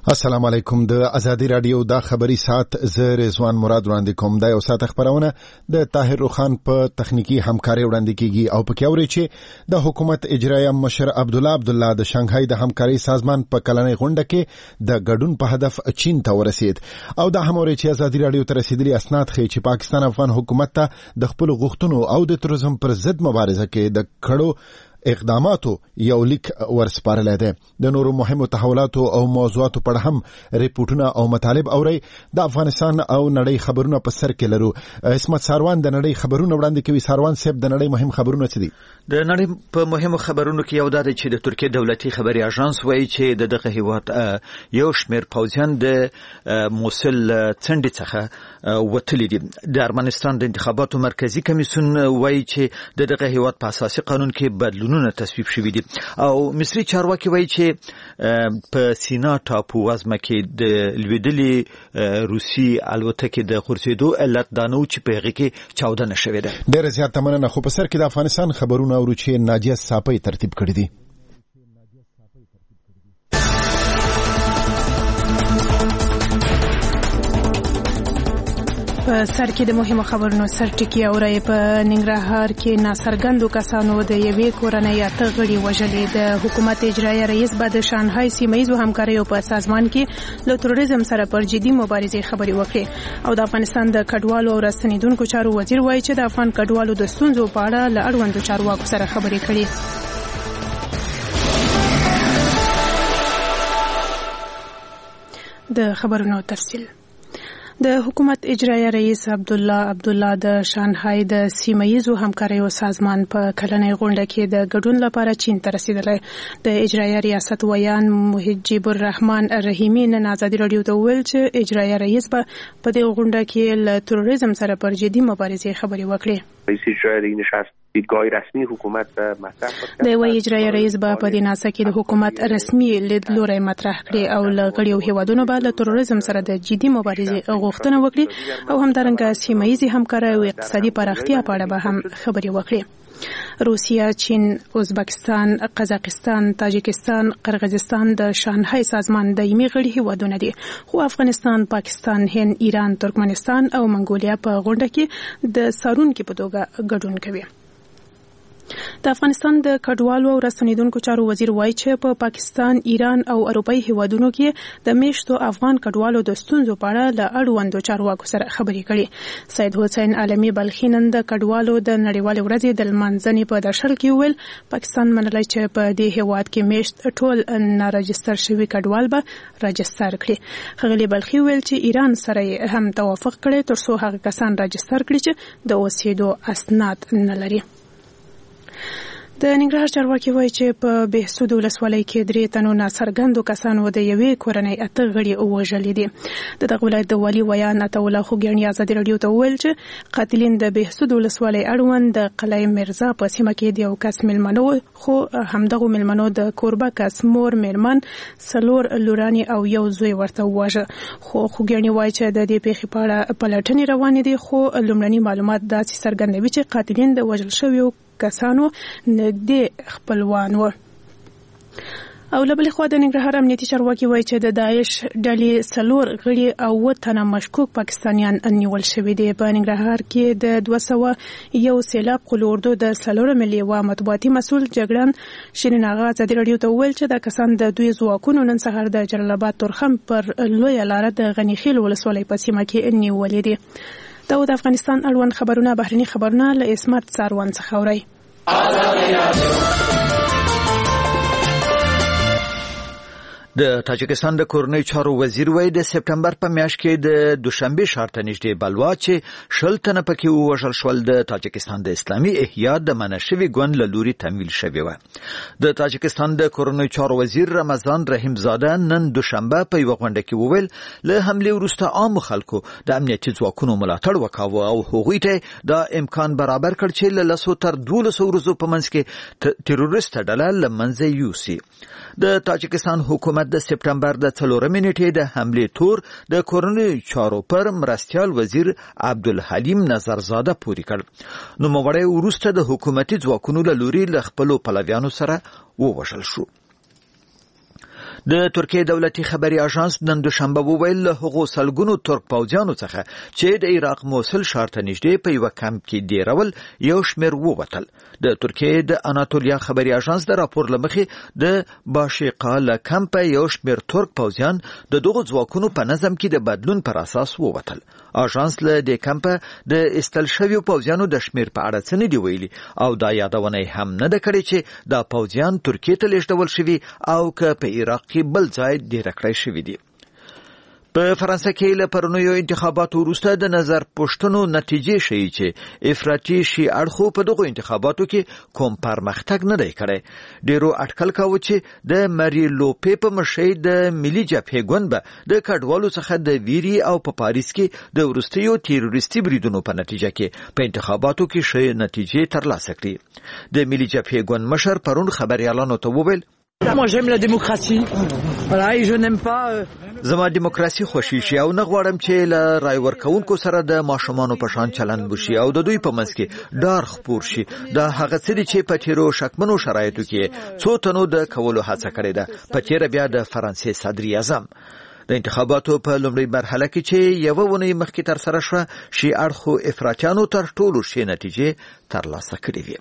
السلام علیکم. د ازادي رادیو د خبري سات ز رضوان مراد وړاندې کوم. د یو سات خبرونه د طاهر روخان په تخنیکی همکاري وړاندې کیږي او په کیوري چې د حکومت اجرایه مشر عبدالله د شانګهای د همکاري سازمان په کلنۍ غونډه کې د ګډون په هدف چین ته ورسید او د هموري چې ازادي رادیو ته رسیدلي اسناد ښیي چې پاکستان افغان حکومت ته د خپل غوښتنو او د تروریزم پر ضد مبارزه کې د کړو اقداماتو یو لیک ورسپارل دی. د نورو مهمو تحولاتو او موضوعاتو په اړه هم ریپورتونه او مطالب اوري. د افغانستان او نړۍ خبرونه په سر کې لرو. اسمت ساروان د نړۍ خبرونه وړاندې کوي. ساروان صاحب د نړۍ مهم خبرونه څه دي؟ د نړۍ په مهمو خبرونو کې یو دا دی چې د ترکیه دولتي خبري اژانس وایي چې دغه هیواد یو شمېر پوځیان د موصل څنډې څخه وتلي دي. د ارمنستان د انتخاباتو مرکزی کمیسیون وایي چې دغه هیواد په اساسي قانون کې بدلونونه تصویب شوي دي او مصري چارواکي وایي چې په سینا ټاپو وزمه کې د لویدلې روسي الوتکې د غورځېدو علت دا نه و چې په هغې کې چاودنه شوې ده. ډېره زیاته مننه. خو په سر کې د افغانستان خبرونه اورو چې ناجیه ساپۍ ترتیب کړي دي. په سر کې د مهمو خبرونو سرټکی اوري. په ننګرهار کې ناڅرګندو کسانو د یوې کورنۍ اته غړي وژلي. د حکومت اجرایه رئیس به د شانګهای سیمه‌ییزو همکاریو په سازمان کې له تروریزم سره پر جدي مبارزې خبرې وکړي او د افغانستان د کډوالو او راستنیدونکو چارو وزیر وایي چې د افغان کډوالو د ستونزو په اړه له اړوندو چارواکو سره خبرې کړي. د خبرونو تفصیل. د حکومت اجرایه رئیس عبدالله د شانګهای د سیمه‌ییزو همکاریو سازمان په کلنۍ غونډه کې د ګډون لپاره چین ته رسیدلی. د اجرایه ریاست ویان محجب الرحمن رحیمی نن ازادي رادیو ته وویل چې اجرایه رئیس به په دې غونډه کې له تروریزم سره پر جدي مبارزې خبرې وکړي. رئیس اجرایی نشست دیدگاه رسمی حکومت مطرح کړ. د وی اجرایی رئیس به په دې ناسه کې د حکومت رسمي لیدلوری مطرح کړي او له غړیو هیوادونو به له تروریزم سره د جدي مبارزې غوښتنه وکړي او همدارنګه سیمه‌ییزې همکارۍ او اقتصادي پراختیا په اړه به هم خبرې وکړي. روسیه، چین، ازبکستان، قزاقستان، تاجکستان، قرغیزستان د شانګهای سازمان دایمي غړي هیوادونه دي. خو افغانستان، پاکستان، هند، ایران، ترکمنستان او منګولیا په غونډه کې د څارونکو په توګه ګډون کوي. د افغانستان د کډوالو او راستنیدونکو چارو وزیر وایي چې په پاکستان، ایران او اروپایي هیوادونو کې د میشتو افغان کډوالو د ستونزو په اړه له اړوندو چارواکو سره خبرې کړي. سید حسین عالمي بلخي نن د کډوالو د نړیوالې ورځې د لمانځنې په درشل کې ویل پاکستان منلی چې په دې هیواد کې میشت ټول ناراجستر شوي کډوال به راجستر کړي. ښاغلي بلخي ویل چې ایران سره هم توافق کړي ترڅو هغه کسان راجستر کړي چې د اوسېدو اسناد نه لري. د ننګرهار چارواکي وایي چې په بهسود ولسوالۍ کې 3 تنو ناڅرګندو کسانو د یوې کورنۍ اته غړي وژلي دي. د دغه ولایت د والي ویان عطاالله خوګیاڼي ازادي رادیو ته وویل چې قاتلین د بهسود ولسوالۍ اړوند د قلعه مرزا په سیمه کې د یو کس مېلمنو خو همدغه مېلمنو د کوربه کس مور، مېرمن، 4 لورانې او یو زوی ورته وواژه. خو خوګیاڼي وایي چې د دې پیښې په اړه پلټنې روانې دي خو لومړني معلومات داسې څرګندوي چې قاتلین د وژل شویو کسانو نږدې خپلوان و. او له بلې خوا د ننګرهار امنیتي چارواکي وایي چې د داعش ډلې 4 غړي او 7 تنه مشکوک پاکستانیان نیول شوي دي. په ننګرهار کې د 201 سیلاب قلو اردو د 4 لیوه مطبوعاتي مسؤل جګړن شیرین آغا ازادي رادیو ته وویل چې دا کسان د دوی ځواکونو نن سهار د جلال آباد تورخم پر لویه لاره د غني خیل ولسوالۍ په سیمه کې نیولې دي. دا د افغانستان اړوند خبرونه بهرني خبرونه له اسمت ساروان څخه اوري. د تاجکستان د کورنۍ چارو وزیر وایي د سپټمبر په میاشت کې د دوشنبه ښار ته نږدې بلوا چې 10 تنه پکې ووژل شول د تاجکستان د اسلامي احیا د منشوي ګوند له لوري تمویل شوی و. د تاجکستان د کورنۍ چارو وزیر رمضان رحیم زاده نن دوشنبه په یو غونډه کې وویل له حمله وروسته عام خلکو د امنیتي ځواکونو ملاتړ وکاوه او هغوی ته دا امکان برابر کړ چې له 10 تر 12 ورځو په منځ کې تروریست ډله له منځه یوسي. د تاجکستان حکومت د سپټمبر د 4 نیټې د حمله تور د کورنۍ چارو پر مرستیال وزیر عبدالحلیم نظرزاده پوری کړ. نو موړی وروسته د حکومتي ځواکونو له لوري له خپل پلویانو سره ووژل شو. د ترکیه دولتي خبري اژانس نن دوشنبه وویل له هغو سلګونو ترک پوځیانو څخه چې د عراق موصل ښار ته نږدې په یو کمپ کې دیرول یو شمېر ووتل. د ترکیه د اناتولیا خبري اژانس د راپور لمخې د باشقا له کمپ یو شمېر ترک پوځیان د دغو ځواکونو په نظم کې د بدلون پر اساس ووتل. اژانس له د کمپ د استل شویو پوځیانو د شمېر په اړه څه نه دی ویلي او دا یادونه هم نه ده کړې چې دا پوځیان ترکیه ته لیږدول شوي او که په عراق کې بل ځای ډېر کړی شوی دی. په فرانسه کې له پرونیو انتخاباتو وروسته د نظر پوښتنو نتیجې ښیي چې افراطي شي اړخو په دغو انتخاباتو کې کوم پرمختګ نه دی کړی. ډېرو اټکل کاوه چې د ماري لوپې په مشرۍ د ملي جبهې ګوند به د کډوالو څخه د ویري او په پاریس کې د وروستیو تیروریستي بریدونو په نتیجه کې په انتخاباتو کې ښې نتیجې ترلاسه کړي. د ملي جبهې ګوند مشر پرون خبريالانو ته وویل Moi j'aime la démocratie. Voilà, et je n'aime pas زما دیموکراسي خوښی شي او نه غواړم چې له رای ورکوونکو سره د ماشومانو په شان چلند وشي او د دوی په منځ کې ډار خپور شي. دا هغه څه دي چې په تیرو شکمنو شرایطو کې څو تنو د کولو هڅه کړې ده. په تیر بیا د فرانسې صدر اعظم د انتخاباتو په لومړۍ مرحله کې چې یو ونی مخکې تر سره شو شي اړخو افراطیانو تر ټولو ښې نتیجې ترلاسه کړې وي.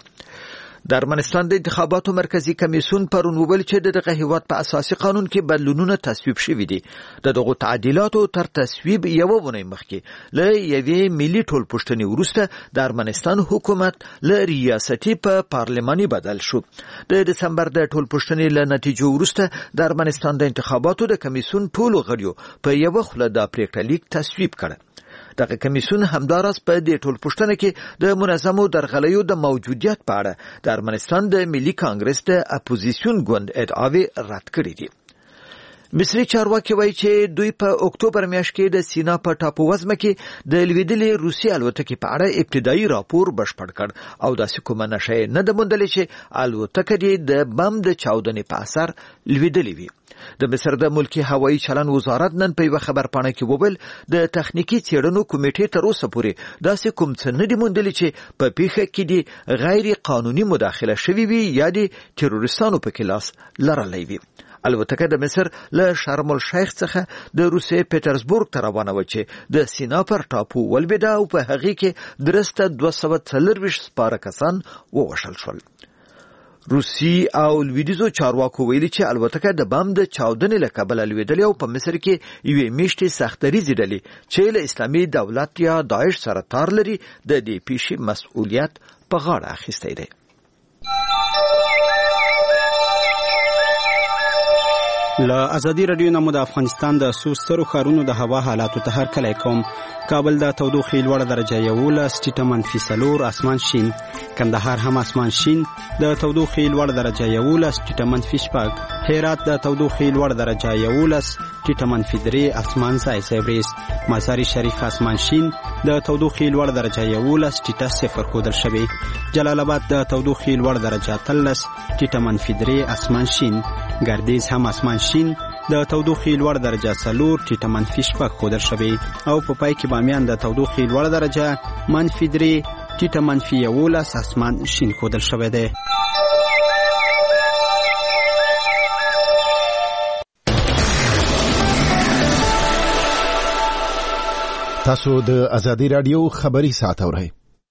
د ارمنستان د انتخاباتو مرکزی کمیسیون پرون وویل چې دغه هیواد په اساسي قانون کې بدلونونه تصویب شوي دي. دغه تعدیلاتو تر تصویب یو ونی مخکې له یوې ملي ټولپوښتنې وروسته د ارمنستان حکومت له ریاستي په پارلماني بدل شو. د دسمبر د ټولپوښتنې له نتیجو وروسته د ارمنستان د انتخاباتو د کمیسیون ټولو غړیو په یو خوله د پریکړه لیک تصویب کړ. دغه کمیسیون همدارس په دې ټولپوښتنه کې د منظمو درغلیو د موجودیت په اړه د ارمنستان د ملي کانګرس د اپوزیسیون ګوند ادعاوې رد کړې دي. مصري چارواکي وایي چې دوی په اکتوبر میاشت کې د سینا په ټاپو وزمه کې د لوېدلې روسي الوتکې په اړه ابتدایي راپور بشپړ کړ او داسې کومه نښه نه ده موندلې چې الوتکه دې د بم د چاودنې په اثر لوېدلې وي. د مصر د ملکی هوایي چلن وزارت نن په یو خبرپاڼه کې وویل د تخنیکی څېړنو کمیټې تر اوسه پورې داسې کوم څه نه دي موندلي چې په پیښه کې دي غیر قانوني مداخله شوې وي یا د تروریستانو په کلاس لرلی وي. الوتکه د مصر له شرم الشیخ څخه د روسیې پیټرزبورګ ته روانه و چې د سینا پر ټاپو ولوېده او په هغې کې درسته 240 سپاره کسان ووژل شول. روسي او لویدیزو چارواکو ویلي چې الوتکه د بم د چاودنې له کبله لوېدلې او په مصر کې یوې میاشتې سختریزې ډلې چې له اسلامي دولت یا داعش سره تار لري د دې پیښې مسؤلیت په غاړه اخیستی دی. له ازادي رادیو نه د افغانستان د څو سترو ښارونو د هوا حالاتو ته هرکلی کوم. کابل د تودوخې لوړه درجه 11 ټیټه -4 اسمان شین. کندهار هم اسمان شین د تودوخې لوړه درجه 11 ټیټه -5. هرات د تودوخې لوړه درجه 11 ټیټه -3 اسمان ځای. مزار شریف اسمان شین د تودوخې لوړه درجه 11 ټیټه 0 ښودل شوی. جلال آباد د تودوخې لوړه درجه 13 ټیټه -3 اسمان شین. ګردیز هم اسمان شین د تودوخې لوړه درجه 4 ټیټه -6 ښودل شوی او په پای کې بامیان د تودوخې لوړه درجه -3 ټیټه -11 اسمان شین ښودل شوی دی. تاسو د ازادي رادیو خبري ساعت اورئ.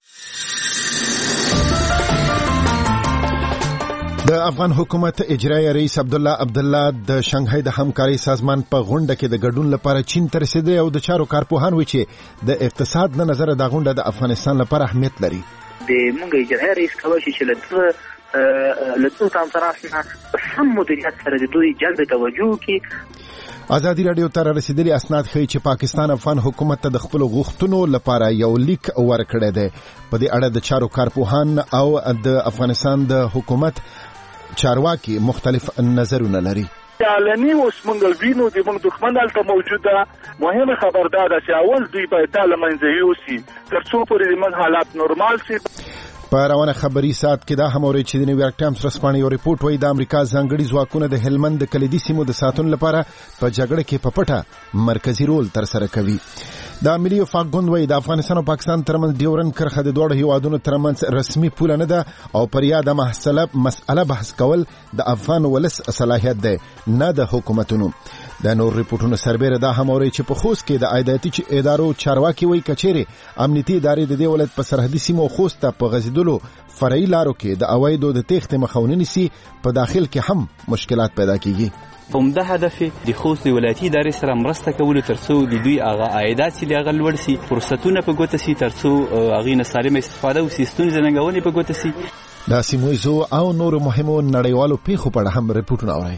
د افغان حکومت اجرایی رئیس عبدالله د شنغهای د همکاري سازمان په غونډه کې د ګډون لپاره چین ته رسیدلی او د چارو کارپوهان وایي چې د اقتصاد له نظره دا غونډه د افغانستان لپاره اهمیت لري. د موږ اجرایی رئیس کولی شي چې له څو تنظیماتو سم مدیریت سره د دوی جلب توجه وکړي. ازادي رادیو ته رسیدلي اسناد ښیي چې پاکستان افغان حکومت ته د خپل غوښتنو لپاره یو لیک ورکړی دی. په دې اړه د چارو کارپوهان او د افغانستان د حکومت چارواکي مختلف نظرونه لري. عالمي اوس موږ وینو د موږ دښمن هلته موجوده مهمه خبردار ده چې اول دوی باید له منځه یوسي تر څو پورې موږ حالات نورمال شي. په روانه خبري ساعت کې دا هم اوري چې د نیویارک ټایمز رسپانې یو ریپورت وایي د امریکا ځانګړي ځواکونه د هلمند د کلیدي سیمو د ساتنې لپاره په جګړه کې په پټه مرکزی رول تر سره کوي. د ملي وفاق ګوند وایي د افغانستان او پاکستان ترمنځ ډیورن کرښه د دوه هیوادونو ترمنځ رسمي پوله نه ده او پر یاده مسأله بحث کول د افغان ولس صلاحیت دی نه د حکومتونو. د نور ریپورتونو سربېره دا هم اوري چې په خوست کې د عایداتي ادارو چارواکي وایي کچېرې امنیتي ادارې د دې ولایت په سرحدي سیمو خوست ته په غځېدلو فرعي لارو کې د عوایدو د تېښتې مخه ونیسي، په داخل کې هم مشکلات پیدا کیږي. په همدا هدف د خوست د ولایتي ادارې سره مرسته کولو ترڅو د دوی هغه عایدات چې هغه لوړ سي، فرصتونه په ګوته سي، ترڅو هغې نه سالمه استفاده وسي، ستونزې ننګونې په ګوته سي. د سیمویزو او نورو مهمو نړیوالو پیښو په اړه هم ریپورټونه اورئ.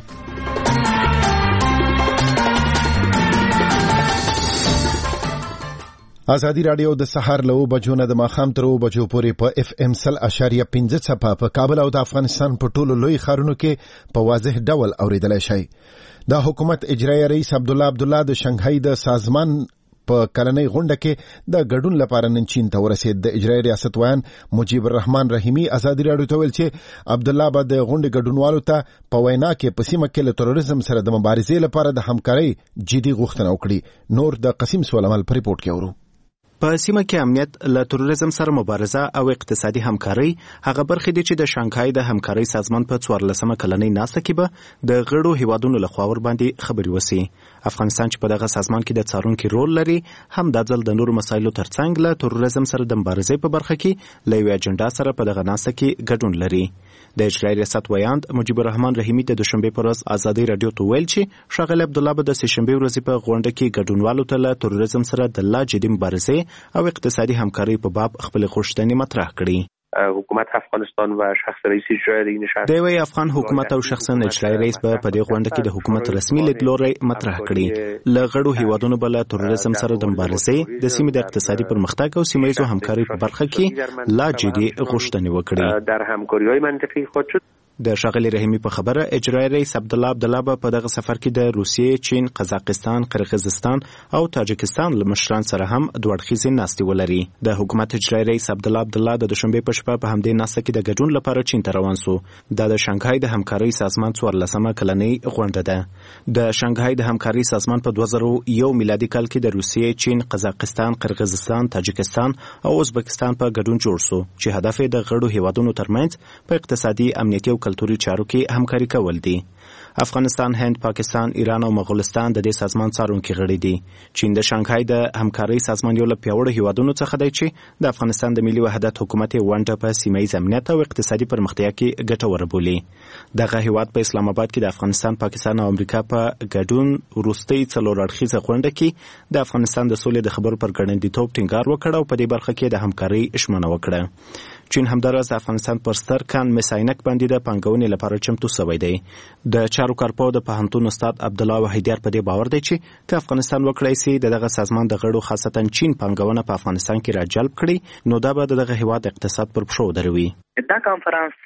ازادي راډیو د سحر له 9 بجو نه د ماښام تر 9 بجو پورې په اف ام 100.5 څپه په کابل او د افغانستان په ټولو لوی ښارونو کې په واضح ډول اوریدلای شئ. د حکومت اجرایي رئیس عبدالله د شنغهای د سازمان په کلنۍ غونډه کې د ګډون لپاره نن چین ته ورسید. د اجرایي ریاست ویان مجیب الرحمن رحیمی ازادي راډیو ته ویل چې عبدالله به د غونډې ګډونوالو ته په وینا کې په سیمه کې له تروریزم سره د مبارزې لپاره د همکارۍ جدي غوښتنه وکړي. نور د قسیم سولمل په ریپورت کې اورو. په سیمه کې امنیت، له تروریزم سره مبارزه او اقتصادي همکاري هغه برخې دي چې د شانګهای د همکاري سازمان په 14مه کلنۍ ناسته کې به د غړو هیوادونو لخوا ور باندې خبري وسی. افغانستان چې په دغه سازمان کې د څارونکو رول لري، هم د ځل د نورو مسایلو ترڅنګ له تروریزم سره د مبارزې په برخه کې له یوې اجنډا سره په دغه ناسته کې ګډون لري. د اجرایي ریاست ویاند مجیب الرحمن رحیمی د دوشنبه پر ورځ ازادي راډیو ته ویل چې ښاغلی عبدالله به د سهشنبه ورځې په غونډه کې ګډونوالو ته له تروریزم سره د لا جدي مبارزې او اقتصادي همکاري په باب خپل غوښتنې مطرح کړي. حکومت افغانستان و شخص رئیس اجرایی نشست دی وی افغان حکومت او شخصا اجرایی رئیس په دې غونډه کې د حکومت رسمي لیدلوري مطرح کړي. ل غړو هیوادونو بل تروریزم سره د مبارزې د سیمې د اقتصادي پرمختګ او سیمه‌ییزو همکاري په برخه کې لا جدي غوښتنې وکړي. در همکاری‌های منطقي خود شد. د ښاغلي رحیمی په خبره اجرایي رئیس عبدالله به په دغه سفر کې د روسیې، چین، قزاقستان، قرغیزستان او تاجکستان له مشران سره هم دوه اړخیزې ناستې ولري. د حکومت اجرایي رئیس عبدالله د دوشنبه په شپه په همدې ناسته کې د ګډون لپاره چین ته روان سو. د شانګهای د همکارۍ سازمان 14مه کلنۍ غونډه ده. د شانګهای د همکارۍ سازمان په 2001 میلادي کال کې د روسیې، چین، قزاقستان، قرغیزستان، تاجکستان او ازبکستان په ګډون جوړ سو چې هدف یې د غړو هیوادونو ترمنځ په اقتصادي، امنیتي او کلتوري چارو کې همکاري کول دي. افغانستان، هند، پاکستان، ایران او مغولستان د دې سازمان څارونکي غړي دي. چین د شانګهای د همکارۍ سازمان یو له پیاوړو هیوادونو څخه دی چې د افغانستان د ملي وحدت حکومت ونډه په سیمه‌ییز امنیت او اقتصادي پرمختیا کې ګټوره بولي. دغه هیواد په اسلام آباد کې د افغانستان، پاکستان او امریکا په ګډون وروستۍ څلور اړخیزه غونډه کې د افغانستان د سولې د خبرو پر ګړندیتوب ټینګار وکړ او په دې برخه کې د همکارۍ ژمنه وکړه. چین همداراز د افغانستان پر ستر کان مساینک باندې د پانګونې لپاره چمتو شوی دی. د چارو کارپو د پوهنتون استاد عبدالله وحیدیار په دې باور دی چې که افغانستان وکړای شي دغه سازمان د غړو خاصتا چین پانګونه په افغانستان کې راجلب کړي، نو دا به دغه هیواد اقتصاد پر پښو دروي. دا کانفرنس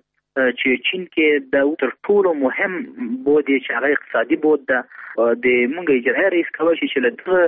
چې چین کې د تر ټولو مهم بود چې هغه اقتصادي بود ده، د مونږ اجرایي رئیس کوي چې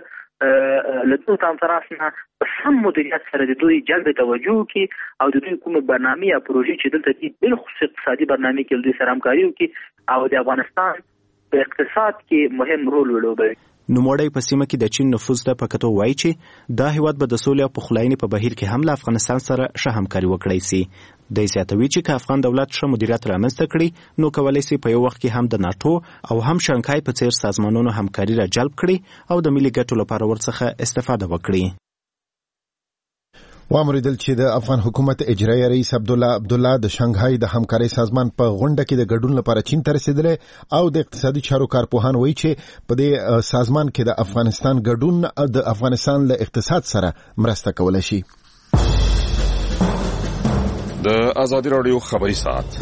لدو کانفرنس نه سم مدیریت سره د دوی جلب توجه کی او د دوی کومه برنامه یا پروژې چې دلته دي بل خصوصي اقتصادي برنامه کې دوی سره همکاري وکړي او د افغانستان په اقتصاد کې مهم رول ولوبوي. نوموړی په سیمه کې د چین نفوذ د پکتو وایي چې دا هیواد به د سولې او پخلاینې په بهیر کې هم له افغانستان سره ښه همکاري وکړی سي. د زیاتوي چې که افغان دولت ښه مدیریت رامنځته کړي نو کولی سي په یو وخت کې هم د ناتو او هم شانګهای په څیر سازمانونو همکاري را جلب کړي او د ملي ګټو لپاره ورڅخه استفاده وکړي. وامریدل چې د افغان حکومت اجرایي رئیس عبدالله د شانګهای د همکارۍ سازمان په غونډه کې د ګډون لپاره چین ته رسیدلی او د اقتصادي چارو کارپوهان وایي چې په دې سازمان کې د افغانستان ګډون د افغانستان له اقتصاد سره مرسته کولی شي. د ازادي راډیو خبري ساعت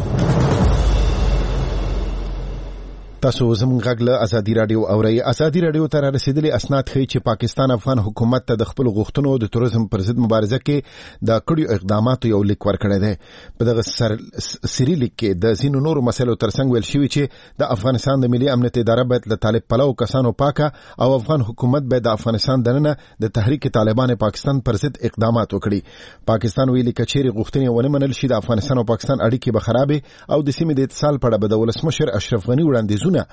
تاسو زموږ غږ له ازادي راډیو اورئ. ازادي راډیو ته رسیدلي اسناد ښیي چې پاکستان افغان حکومت ته د خپل غوښتنو د تروریزم پر ضد مبارزه کې د کړیو اقداماتو یو لیک ورکړی دی. په دغه سری لیک کې د ځینو نورو مسایلو ترڅنګ ویل شوي چې د افغانستان د ملي امنیت اداره باید له طالب پلو کسانو پاکه او افغان حکومت باید د افغانستان دننه د تحریک طالبان پاکستان پر ضد اقدامات وکړي. پاکستان ویلي که چیرې غوښتنې ونه منل شي د افغانستان او پاکستان اړیکې به خرابې او د سیمې د اتصال په اړه به د ولسمشر اشرف غني وړاندیزونه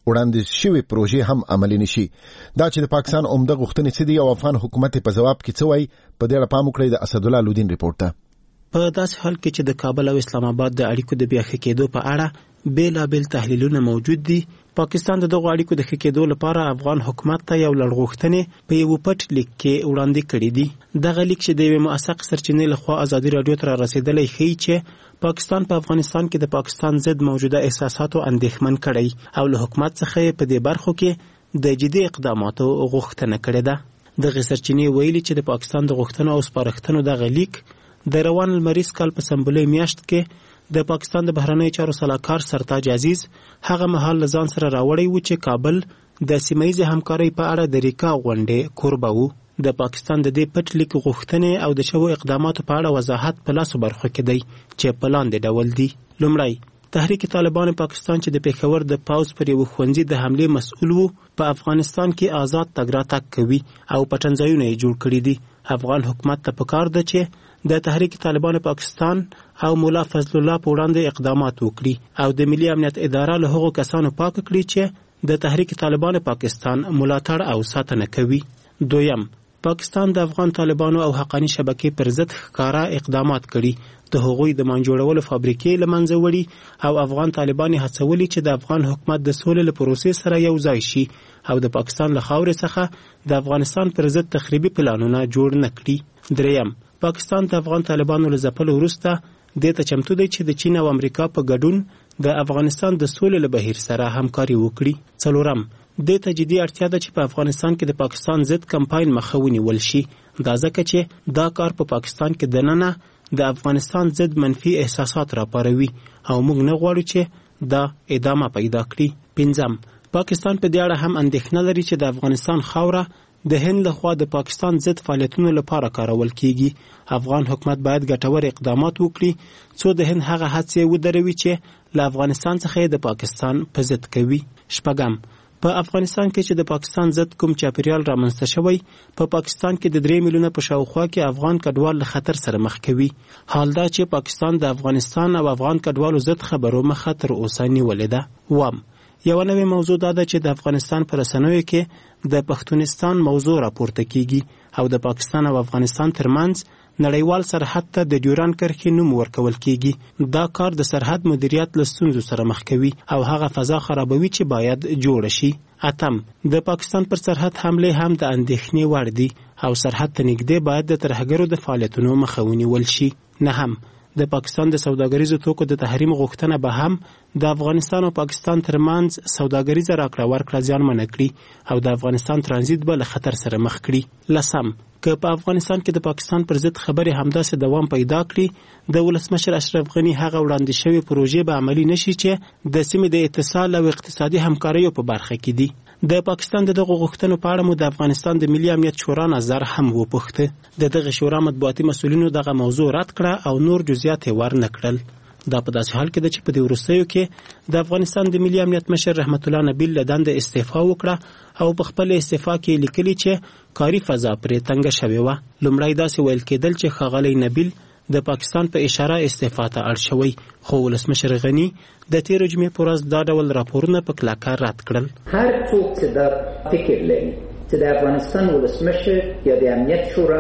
وړاندې شوی پروژې هم عملي نشي. دا چې د پاکستان عمده غوښتنې څه دي او افغان حکومت په جواب کې څه وایي، په دې اړه پام وکړئ. د اسد الله لودین ریپورت ته. په داسې حال کې چې د کابل او اسلام آباد د اړیکو د بیا ښه کېدو په اړه بیلابیل تحلیلونه موجود دي، پاکستان د دغو اړیکو د ښه کېدو لپاره افغان حکومت ته یو لړغوښتنې په یو پټ لیک کې وړاندې کړې دي. دغه لیک چې د یوې موثق سرچینې لخوا ازادي راډیو ته رسیدلی ښیي چې پاکستان په افغانستان کې د پاکستان ضد موجوده احساساتو اندېښمن کړی او له حکومت څخه په دې برخو کې د جدي اقداماتو غوښتنه کړې ده. دغه سرچینې ویلي چې د پاکستان د غوښتنو او سپارښتنو دغه لیک د روان لمریز کال په سنبلې میاشت کې د پاکستان د بهرنیو چارو سلاکار سرتاج عزیز هغه مهال له ځان سره راوړی و چې کابل د سیمه‌ییزې همکارۍ په اړه د ریکا غونډې کوربه و. د پاکستان د دې پټ لیک غوښتنې او د شوو اقداماتو په اړه وضاحت په لاسو برخو کې دی چې په لاندې ډول دي. لومړی، تحریک طالبان پاکستان چې د پېښور د پاوز پر یو ښوونځي د حملې مسؤل و، په افغانستان کې آزاد تګ راتګ کوي او پټنځایونه یې جوړ کړي دي. افغان حکومت ته پکار ده چې د تحریک طالبان پاکستان او مولا فضل الله په وړاندې اقدامات وکړي او د ملي امنیت اداره له هغو کسانو پاک کړي چې د تحریک طالبان پاکستان ملاتړ او ساتنه کوي. دویم، پاکستان د افغان طالبانو او حقانی شبکې پر ضد ښکارا اقدامات کړي، د هغوی د مان جوړولو فابریکې له منځه وړي او افغان طالبان هڅولي چې د افغان حکومت د سولې له پروسې سره یو ځای شي او د پاکستان له خاورې څخه د افغانستان پر ضد تخریبي پلانونه جوړ نه کړي. دریم، پاکستان د افغان طالبانو له ځپلو وروسته دې ته چمتو دی چې د چین او امریکا په ګډون د افغانستان د سولې له بهیر سره همکاري وکړي. څلورم، دې ته جدي اړتیا ده چې په افغانستان کې د پاکستان ضد کمپاین مخه ونیول شي، دا ځکه چې دا کار په پاکستان کې دننه د افغانستان ضد منفي احساسات راپاروي او موږ نه غواړو چې دا ادامه پیدا کړي. پنځم، پاکستان په دې اړه هم اندېښنه لري چې د افغانستان خاوره د هند لخوا د پاکستان ضد فعالیتونو لپاره کارول کیږي. افغان حکومت باید ګټور اقدامات وکړي څو د هند هغه هڅې ودروي چې له افغانستان څخه د پاکستان په ضد کوي. شپږم، په افغانستان کې چې د پاکستان ضد کوم چاپیریال رامنځته شوی، په پاکستان کې د 3 میلیونه په شاوخوا کې افغان کډوال له خطر سره مخ کوي. حال دا چې پاکستان د افغانستان او افغان کډوالو ضد خبرو مخه تر اوسه نیولې ده. وام، یو نوې موضوع دا ده چې د افغانستان پر رسنیو کې د پښتونستان موضوع راپورته کیږي او د پاکستان او افغانستان ترمنځ نړیوال سرحد ته د ډیوران کرښې نوم ورکول کیږي. دا کار د سرحد مدیریت له ستونزو سره مخ کوي او هغه فضا خرابوي چې باید جوړه شي. اتم، د پاکستان پر سرحد حمله هم د اندېښنې وړ دي او سرحد ته نږدې باید د ترهګرو د فعالیتونو مخه ونیول شي. نهم، د پاکستان د سوداګریزو توکو د تحریم غوښتنه به هم د افغانستان او پاکستان ترمنځ سوداګریزه راکړه ورکړه زیانمنه کړي او د افغانستان ترانزیت به له خطر سره مخ کړي. لسم، که په افغانستان کې د پاکستان پر ضد خبرې همداسې دوام پیدا کړي، د ولسمشر اشرف غني هغه وړاندې شوی پروژې به عملي نشي چې د سیمې د اتصال او اقتصادي همکاریو په برخه کې دي. د پاکستان د دغه غوښتنو په اړه مو د افغانستان د ملي امنیت شورا نظر هم وپوښته. د دغه شورا مطبوعاتي مسؤلینو دغه موضوع رد کړه او نور جزئیات یې ورنه کړل. دا په داسې حال کې ده چې په دې وروستیو کې د افغانستان د ملي امنیت مشر رحمت الله نبیل له دندې استعفا وکړه او په خپل استعفا کې لیکلي چې کاري فضا پرې تنګه شوې وه. لومړی داسې ویل کېدل چې ښاغلی نبیل د پاکستان په اشاره استعفا ته اړ شوی، خو ولسمشر غني د تېرې جمعې په ورځ دا ډول راپورونه په کلکه رد کړل. هر څوک چې دا فکر لري چې د افغانستان ولسمشر یا د امنیت شورا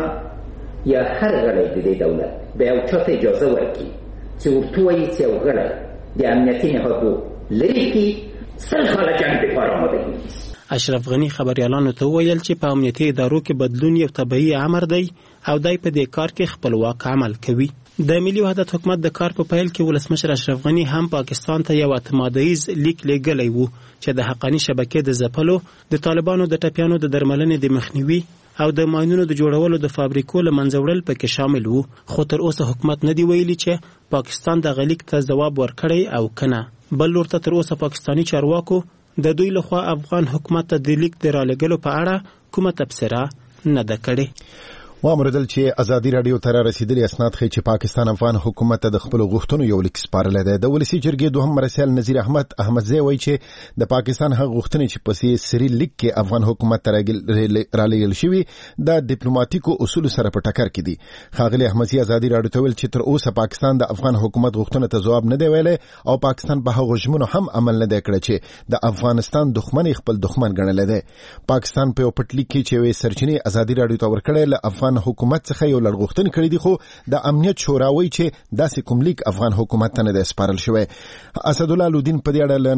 یا هر غړی د دې دولت به یو چاته اجازه ورکړي چې ورته وایي چې یو غړی د امنیتي نهادو لرې کړي، سل کاله جنګ دپاره آماده کېږي. اشرف غني خبريالانو ته ویل چې په امنیتي ادارو کې بدلون یو طبيعي امر دی او دای په دې کار کې خپلواک عمل کوي. د ملي وحدت حکومت د کار په پیل کې ولسمشر اشرف غني هم پاکستان ته یو اعتمادیز لیک لېږلی وو چې د حقانی شبکې د ځپلو، د طالبانو د ټپیانو د درملنې د مخنیوي او د ماینونو د جوړولو د فابریکو له منځه وړل پکې شامل وو. خو تر اوسه حکومت نه دی ویلي چې پاکستان د غلیک ته ځواب ورکړی او کنه. بل لور ته تر اوسه پاکستانی چارواکو د دوی لخوا افغان حکومت ته د لیک د رالېږلو په اړه کومه تبصره نه ده کړې. وامردل چې ازادي رادیو تر رسیدلي اسناد خي چې پاکستان افغان حکومت د خپل غوښتنو یو لیک سپارل دی. د ولسی جرګې دوهم مرسل نذیر احمدزی وایي چې د پاکستان هغه غوښتنې چې په سری لیک کې افغان حکومت را لېږل شوی د ډیپلوماټیکو اصول سره په ټکر کې دي. خاغلی احمدزی ازادي رادیو ته ویل چې تر اوسه پاکستان د افغان حکومت غوښتنو ته جواب نه دی ویلی او پاکستان په هغه ژمنو هم عمل نه دی کړی چې د افغانستان دښمن خپل دښمن ګڼلی دی. پاکستان په پټلیک کې چې وی سرچینې ازادي رادیو ته ورکړی له افغان حکومت څخه یو لړغوښتنې کړې دي، خو د امنیت شورا وایي چې داسې کوم لیک افغان حکومت ته نه دی سپارل شوی. اسدالله لودین په دې اړه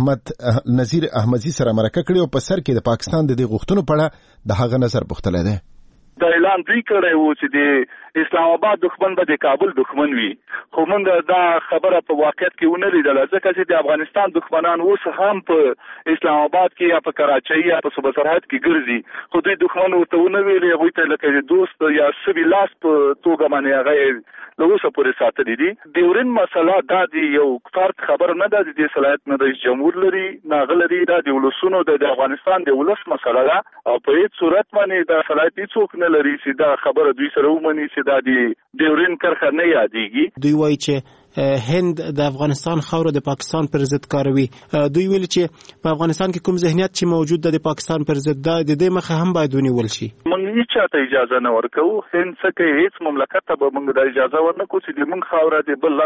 له نذیر احمدزی سره مرکه کړې او په سر کې د پاکستان د دې غوښتنو په اړه د هغه نظر پوښتلی دی. دا اعلان دوی کړی و چې د اسلام آباد دښمن به د کابل دښمن وي، خو موږ دا خبره په واقعیت کې ونه لیدله، ځکه چې د افغانستان دښمنان اوس هم په اسلام آباد کې یا په کراچۍ یا په صوبه سرحد کې ګرځي، خو دوی دښمن ورته ونه ویلې، هغوی ته لکه د دوست یا سوي لاس په توګه باندې هغه له اوسه پورې ساتلي دي. ډیورنډ مسله دا د یو فرد خبره نه ده، د دې صلاحیت نه رئیس جمهور لري نه هغه لري، دا د ولسونو د افغانستان د ولس مسله ده او په هېڅ صورت باندې دا صلاحیت هېڅوک نه لري چې دا خبره دوی سره ومني چې دا د ډیورنډ کرښه نه یادېږي. دوی وایي چې هند د افغانستان خاوره د پاکستان پر ضد کاروي. دوی ویل چې په افغانستان کې کوم ذهنیت چې موجود ده د پاکستان پر ضد ده، د دې مخه هم باید ونیول شي. موږ هیڅ چاته اجازه نه ورکوو، هند څه کوي، هیڅ مملکت ته به موږ د اجازه ورنکړو چې د موږ خاوره د بل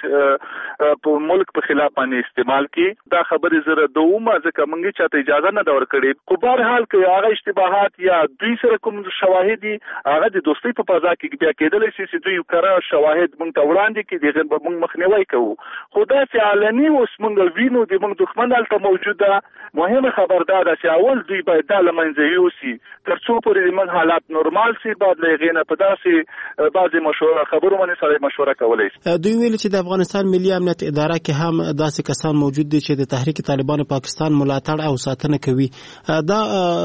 همسایه په ملک په خلاف باندې استعمال کړي. دا خبرې زه ردوم ځکه موږ هیڅ چاته اجازه نه ده ورکړې. خو بهرحال که هغه اشتباهات یا دوی سره کوم شواهد دي هغه د دوستۍ په فضا کې بیا کېدلی شي چې دوی کره شواهد موږ ته وړاندې کړي، د هغې به موږ مخنیوی کوو. خو داسې علني اوس موږ وینو د موږ دښمن هلته موجود ده. مهمه خبر دا ده چې اول دوی باید دا له منځه یوسي تر څو پورې د موږ حالات نورمال سي، بعد له هغې نه په داسې بعضې خبرو باندې سره مشوره کولی شي. دوی ویل چې د افغانستان ملي امنیت اداره کې هم داسې کسان موجود دي چې د تحریک طالبان پاکستان ملاتړ او ساتنه کوي. دا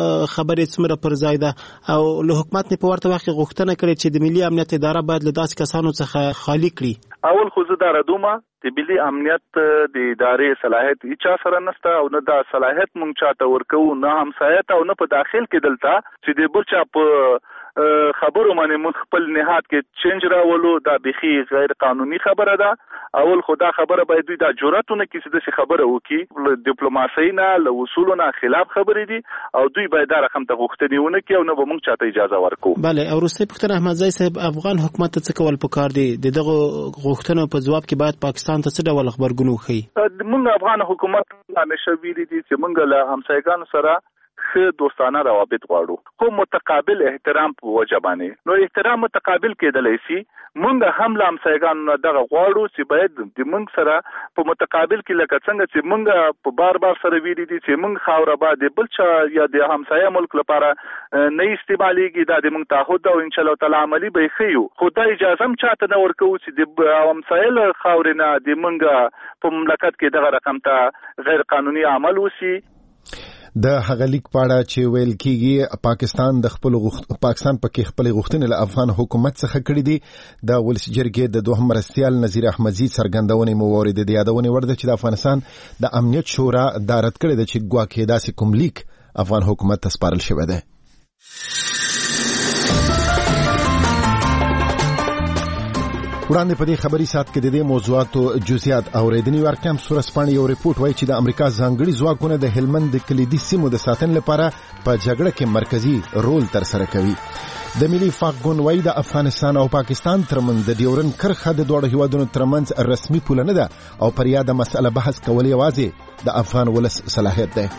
خبرې څومره پر ځای ده او له حکومت نه په ورته وخت کې غوښتنه کړې چې د ملي امنیت اداره باید له داسې کسانو څخه خالی کړي؟ اول خو زه دا ردومه د ملي امنیت د ادارې صلاحیت هیچا سره نشته او نه دا صلاحیت مونږ چاته ورکوو، نه همسایت او نه په داخل کې دلته چې د بل چا په خبرو باندې موږ خپل نهاد کې چینج راولو. دا بخي غیر قانوني خبره ده. اول خو دا خبره باید دوی دا جرأت ونه کړي چې داسې خبره وکړي، له ډیپلوماسۍ نه له اصولو نه خلاف خبرې دي او دوی باید دا رقم ته غوښتنې ونه کړي او نه به موږ چاته اجازه ورکوو. بله، او وروستۍ پوښتنه احمدزی صاحب، افغان حکومت ته څه کول پکار دي؟ د دغو غوښتنو په ځواب کې باید پاکستان ته څه ډول خبرګون وښیي؟ موږ افغان حکومت همیشه ویلي دي چې موږ له همسایګانو سره ښه دوستانه روابط غواړو، خو متقابل احترام په وجه باندې. نو احترام متقابل کېدلی شي. موږ هم له همسایګانو نه دغه غواړو چې باید د موږ سره په متقابل کې لکه څنګه چې موږ په بار بار سره ویلي دي چې موږ خاوره به د بل چا یا د همسایه ملک لپاره نه استعمالیږي، دا د موږ تعهد او انشاءالله تعالی عملي به یې ښیو. خو دا اجازه هم چاته نه ورکوو چې د همسایه له خاورې نه د موږ په مملکت کې دغه رقم ته غیر قانوني عمل وشي. د هغه لیک په اړه چې ویل کېږي پاکستان پکې خپل غوښتنې له افغان حکومت څخه کړې دي، د ولسي جرګې د دوهم مرستیال نذیر احمدزی څرګندونې مو واورېدې. د یادونې وړ ده چې د افغانستان د امنیت شورا دا رد کړې ده چې ګواکې داسې کوم لیک افغان حکومت ته سپارل شوی دی. وړاندې په دې خبري سات کې د دې موضوعاتو جزئیات اوریدل. نیویارک ټایمز ورځپاڼه یو ریپورت وایي چې د امریکا ځانګړي ځواکونه د هلمند د کلیدي سیمو د ساتنې لپاره په جګړه کې مرکزی رول ترسره کوي. د ملي وفاق ګوند وایي د افغانستان او پاکستان ترمنځ د ډیورنډ کرښه د دوه هیوادونو ترمنځ رسمي پوله نه ده او پر یاده مسله بحث کول یوازې د افغان ولس صلاحیت دی.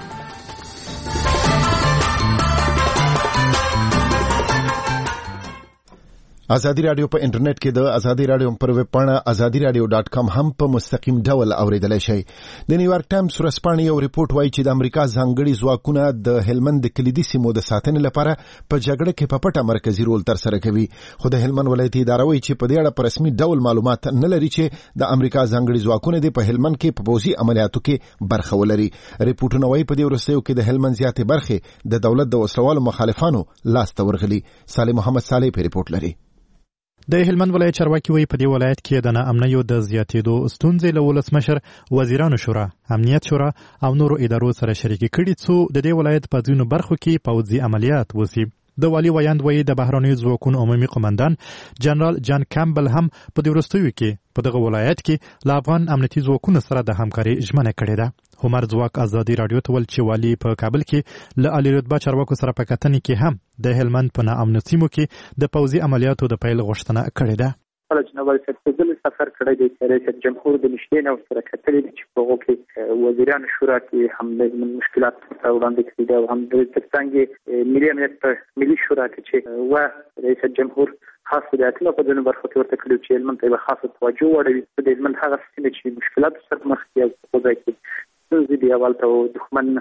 ازادي رادیو په انټرنیټ کې د ازادي رادیو پر ویب پاڼه azadiradio.com هم په مستقیم ډول اوریدلای شئ. د نیویارک ټایمز ورځپاڼه یو ریپورت وایي چې د امریکا ځانګړي ځواکونه د هلمند د کلیدي سیمو د ساتنې لپاره په جګړه کې په پټه مرکزی رول ترسره کوي، خو د هلمند ولایتي اداره وایي چې په دې اړه په رسمي ډول معلومات نه لري چې د امریکا ځانګړي ځواکونه د په هلمند کې په پوځي عملیاتو کې برخه ولري. ریپورتونه وایي په دې وروستیو کې د هلمند زیاتې برخې د دولت د وسلوالو مخالفانو لاس ته ورغلي. صالح محمد صالح په ریپورت لري. د هلمند ولایت چارواکي وایي په دې ولایت کې د ناامنیو د زیاتېدو ستونزې له ولسمشر، وزیرانو شورا، امنیت شورا او نورو ادارو سره شریکې کړي څو د دې ولایت په ځینو برخو کې پوځي عملیات وشي. د والي ویاند وایي د بهرنیو ځواکونو عمومي قومندان جنرال جان کامبل هم په دې وروستیو کې په دغه ولایت کې له افغان امنیتي ځواکونو سره د همکاري ژمنه کړې ده. عمر ځواک ازادي راډیو ته ویل چې والي په کابل کې له عالی رتبه چارواکو سره په کتنې کې هم د هلمند په ناامنو سیمو کې د پوځي عملیاتو د پیل غوښتنه کړې ده. کله چې نوبل سرتیزل سفر کړی دی رئیس جمهور د نشټې نو سره کتلې چې په هغه کې وزیران شورا کې هم د مشکلات سره وړاندې کړي او هم د ترڅنګ ملي امنیت ملي شورا کې چې رئیس جمهور خاص د اطلاع په دنه برخه ورته کړو چې هلمند ته خاصه توجه وړي د هلمند هغه څه چې مشکلات سره مخ دي او ځای کې څنګه دی اول ته دښمن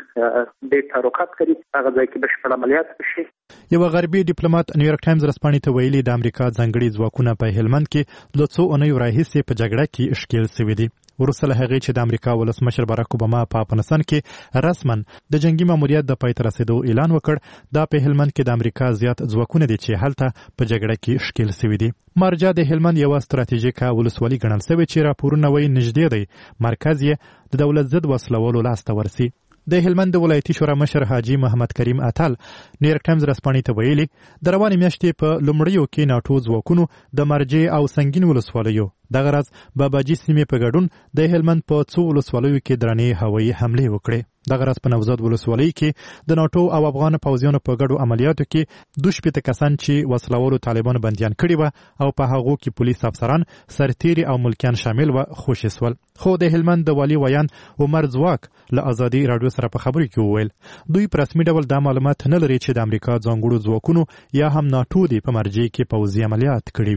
د تاروکات کوي هغه ځای کې بشپړ عملیات وشي. یو غربي ډیپلوماټ نیویارک ټایمز رسپانې ته ویلي د امریکا ځانګړي ځواکونه په هلمند کې له څو اونیو راهیسې په جګړه کې ښکېل شوي دي. وروسته له هغې چې د امریکا ولسمشر باراک اوباما په افغانستان کې رسما د جنگي ماموریت د پای ته رسیدو اعلان وکړ، دا په هلمند کې د امریکا زیات ځواکونه دي چې هلته په جګړه کې ښکېل شوي دي. مارجه د هلمند یوه ستراتیژیکه ولسوالي ګڼل شوې چې راپورونه وایي نږدې دی مرکز یې د دولت ضد وسلوالو لاسته ورسي. د هلمند د ولایتي شورا مشر حاجي محمد کریم اتل نیویارک ټایمز رسپانې ته ویلي د روانې میاشتې په لومړیو کې ناټو ځواکونو د مرجې او سنگین ولسوالیو دغه راز باباجي سیمې په ګډون د هلمند په څو ولسوالیو کې درنې هوایي حملې وکړې. دغه راز په نوزاد ولسوالۍ کې د ناټو او افغان پوځیانو په ګډو عملیاتو کې 2 کسان چې وسلوالو طالبانو بندیان کړي و او په هغو کې پولیس افسران سرتیري او ملکیان شامل و خوشي سول. خو د هلمند د والي ویان عمر ځواک له ازادي راډیو سره په خبرو کې وویل دوی په رسمي ډول دا معلومات نه لري چې د امریکا ځانګړو ځواکونو یا هم ناټو دی په مرجې کې پوځي عملیات کړي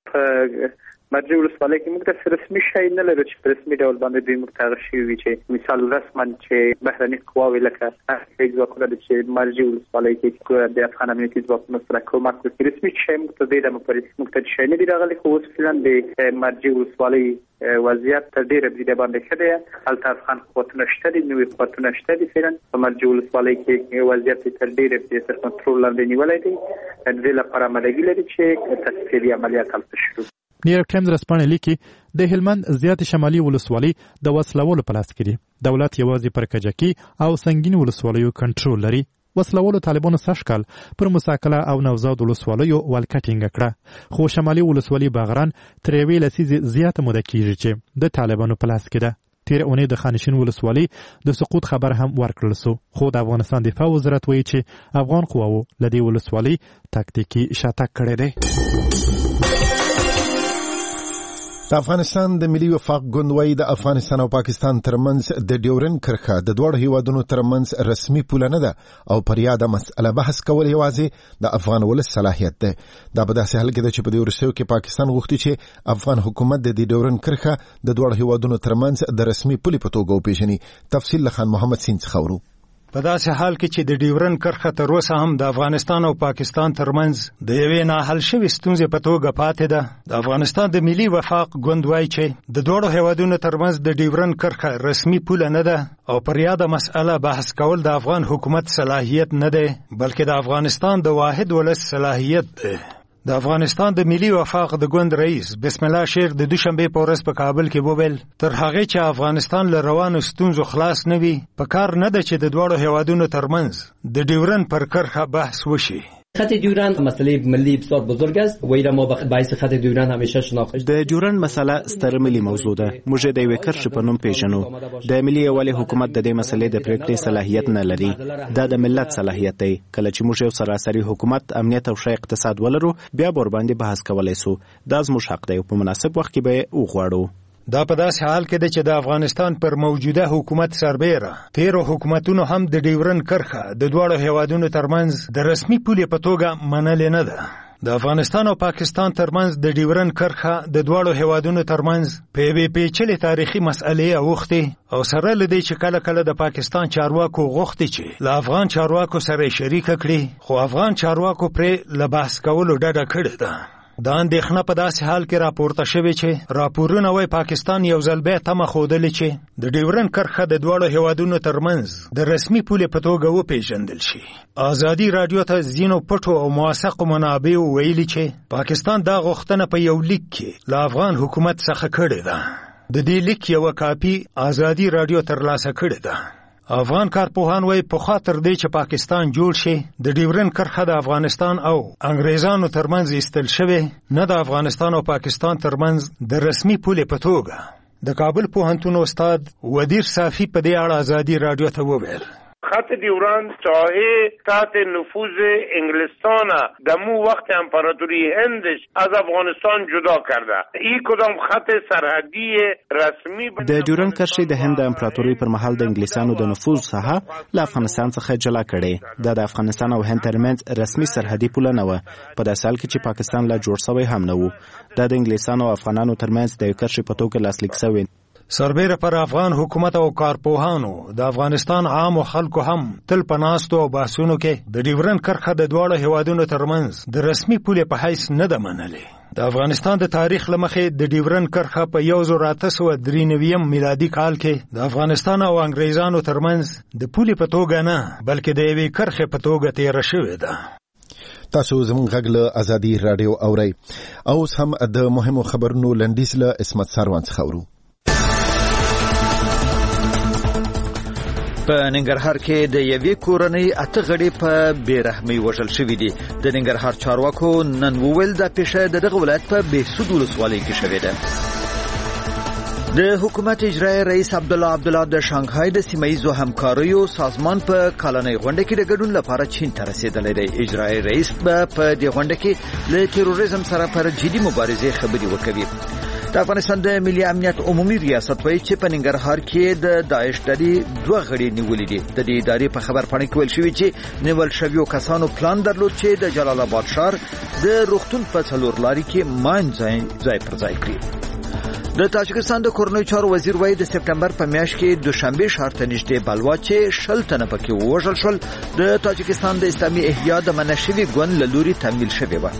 وي. مرجې ولسوالۍ کې موږ ته رسمي شی نه لرو چې په رسمي ډول باندې دوی موږ ته هغه شوي وي چې مثال رسما چې بهرني قواوې لکه ځواکونه چې مرجې ولسوالۍ کې د افغان امنیتي ځواکونو سره کومک وکړي رسمي شی موږ ته دی موږ ته شی نه دی راغلی. خو اوس فعلا د مرجې ولسوالۍ وضعیت تر ډېره بریده باندې ښه دی. هلته افغان قوتونه شته دي، نوي قوتونه شته دي. فعلا په مرجې ولسوالۍ کې وضعیت تر ډېره تر کنټرول لاندې نیولی دی. د دې لپاره آمادګي لري چې تفصیلي عملیات هلته شروع. نیویارک ټایمز رسپانې لیکي د هلمند زیات شمالي ولسوالۍ د وسلوالو په لاس کې دي. دولت یوازې پر کجکي او سنگین ولسوالیو کنټرول لري. وسلوالو طالبانو سږ کال پر مساکله او نوزاد ولسوالیو ولکه ټینګه کړه، خو شمالي ولسوالي باغران تر یوې لسیزې زیاته موده کېږي چې د طالبانو په لاس کې ده. تیر اونۍ د خانشین ولسوالۍ د سقوط خبر هم ورکړل سو، خو د افغانستان دفاع وزارت وایي چې افغان قواوو له دې ولسوالۍ تاکتیکي شاتګ کړی دی. د افغانستان د ملي وفاق ګوند وایي د افغانستان او پاکستان ترمنځ د ډیورن کرښه د دوړو هیوادونو ترمنځ رسمي پوله نه ده او پر یاده مسأله بحث کول یوازې د افغان ولس صلاحیت ده. دا په داسې حال کې ده چې په دې وروستیو کې پاکستان غوښتي چې افغان حکومت د دې ډیورن کرښه د دوړو هیوادونو ترمنځ د رسمي پولې په توګه وپیژني. تفصیل له خان محمد سین څخه ورو. په داسې حال کې چې د ډیورن کرښه تر اوسه هم د افغانستان او پاکستان ترمنځ د یوې ناحل شوې ستونزې په توګه پاتې ده، د افغانستان د ملي وفاق ګوند وایي چې د دوړو هیوادونو ترمنځ د ډیورن کرښه رسمي پوله نه ده او پر یاده مسأله بحث کول د افغان حکومت صلاحیت نه دی، بلکې د افغانستان د واحد ولس صلاحیت دی. د افغانستان د ملي وفاق د ګوند رئیس بسم الله شیر د دوشنبه په ورځ په کابل کې وویل تر هغه چې افغانستان له روانو ستونزو خلاص نه وي په کار نه ده چې د دوړو هیوادونو ترمنځ د ډیورن پر کرښه بحث وشي. خط دیورند مسئله ملی بسیار بزرگ است و ایران ما باعث خط دیورند همیشه شناخته شده. د دیورند مسئله ستر ملي موضوع ده. موږ د یوې کرښې په نوم پیژنو. د ملي یووالي حکومت د دې مسئلې د پریکړې صلاحیت نه لري. دا د ملت صلاحیت دی. کله چې موږ یو سراسري حکومت، امنیت او ښه اقتصاد ولرو، بیا به ورباندې بحث کولی سو. دا زموږ حق دی او په مناسب وخت کې به وغواړو. دا په داسې حال کې ده چې د افغانستان پر موجوده حکومت سربیره تیرو حکومتونو هم د ډیورن کرښه د دواړو هیوادونو ترمنځ د رسمي پولې په توګه منلې نه ده. د افغانستان او پاکستان ترمنځ د ډیورن کرښه د دواړو هیوادونو ترمنځ په یوې پیچلې تاریخي مسئلې اوښتې او سره له دې چې کله کله د پاکستان چارواکو غوښتي چې له افغان چارواکو سره یې شریکه کړي، خو افغان چارواکو پرې له بحث کولو ډډه کړې ده. دا اندېښنه په داسې حال کې راپورته شوې چې راپورونه وایي پاکستان یو ځل بیا تمه ښودلې چې د ډیورن کرښه د دواړو هیوادونو ترمنځ د رسمي پولې په توګه وپېژندل شي. ازادي راډیو ته ځینو پټو او موثقو منابعو ویلي چې پاکستان دا غوښتنه په یو لیک کې له افغان حکومت څخه کړې ده. د دې لیک یوه کاپي ازادي راډیو ترلاسه کړې ده. افغان کارپوهان وایي پخوا تر دې چې پاکستان جوړ شي د ډیورن کرښه د افغانستان او انګریزانو ترمنځ ایستل شوې، نه د افغانستان او پاکستان ترمنځ د رسمي پولې په توګه. د کابل پوهنتون استاد ودیر صافی په دې اړه آزادي رادیو ته وویل: خط دیوران چاهی تحت نفوذ انگلستان دمو وقت امپراتوری هندش از افغانستان جدا کرده. این کدام خط سرحدی رسمی د ډیورن کرښې د هند امپراتوري پر مهال د انګلیسانو د نفوذ ساحه له افغانستان څخه جلا کړي. د افغانستان او هند ترمنځ رسمي سرحدي پوله نه و په داسې حال کې چې پاکستان لا جوړ شوی هم نه و. د انګلیسانو او افغانانو ترمنځ د کرښې په توګه لاسلیک شوی. سربیره پر افغان حکومت او کارپوهانو د افغانستان عامو خلکو هم تل په ناستو او بحثونو کې د ډیورن کرښه د دواړو هیوادونو ترمنځ د رسمي پولې په حیث نه ده منلې. د افغانستان د تاریخ له مخې د ډیورن کرښه په 1893 میلادي کال کې د افغانستان او انګریزانو ترمنځ د پولې په توګه نه بلکې د یوې کرښې په توګه تیره شوې ده. تاسو زموږ غږ له آزادي رادیو اورئ. اوس هم د مهمو خبرونو لنډیز له اسمت سروان څخه اورو. په ننګرهار کې د یوې کورنۍ 8 غړي په بیرحمۍ وژل شوي دي. د ننګرهار چارواکو نن وویل دا پیښه د دغه ولایت په بهسود ولسوالۍ کې شوې ده. د حکومت اجرایي رئیس عبدالله د شانګهای د سیمه‌ییزو همکاریو سازمان په کلنۍ غونډه کې د ګډون لپاره چین ته رسیدلی دی. اجرایي رئیس په دې غونډه کې له تروریزم سره پر جدي مبارزې خبرې وکوي. د افغانستان د ملي امنیت عمومي ریاست وایي چې په ننګرهار کې د داعش ډلې 2 غړي نیولي دي. د دې ادارې په خبرپاڼه کې ویل شوي چې نیول شویو کسانو پلان درلود چې د جلال آباد ښار د روغتون په څلور لارې کې ماین ځای پر ځای کړي. د تاجکستان د کورنیو چارو وزیر وایي د سپټمبر په میاشت کې دوشنبه ښار ته نږدې بلوا چې 60 تنه پکې ووژل شول د تاجکستان د اسلامي احیا د منشوي ګوند له لوري تمویل شوی و.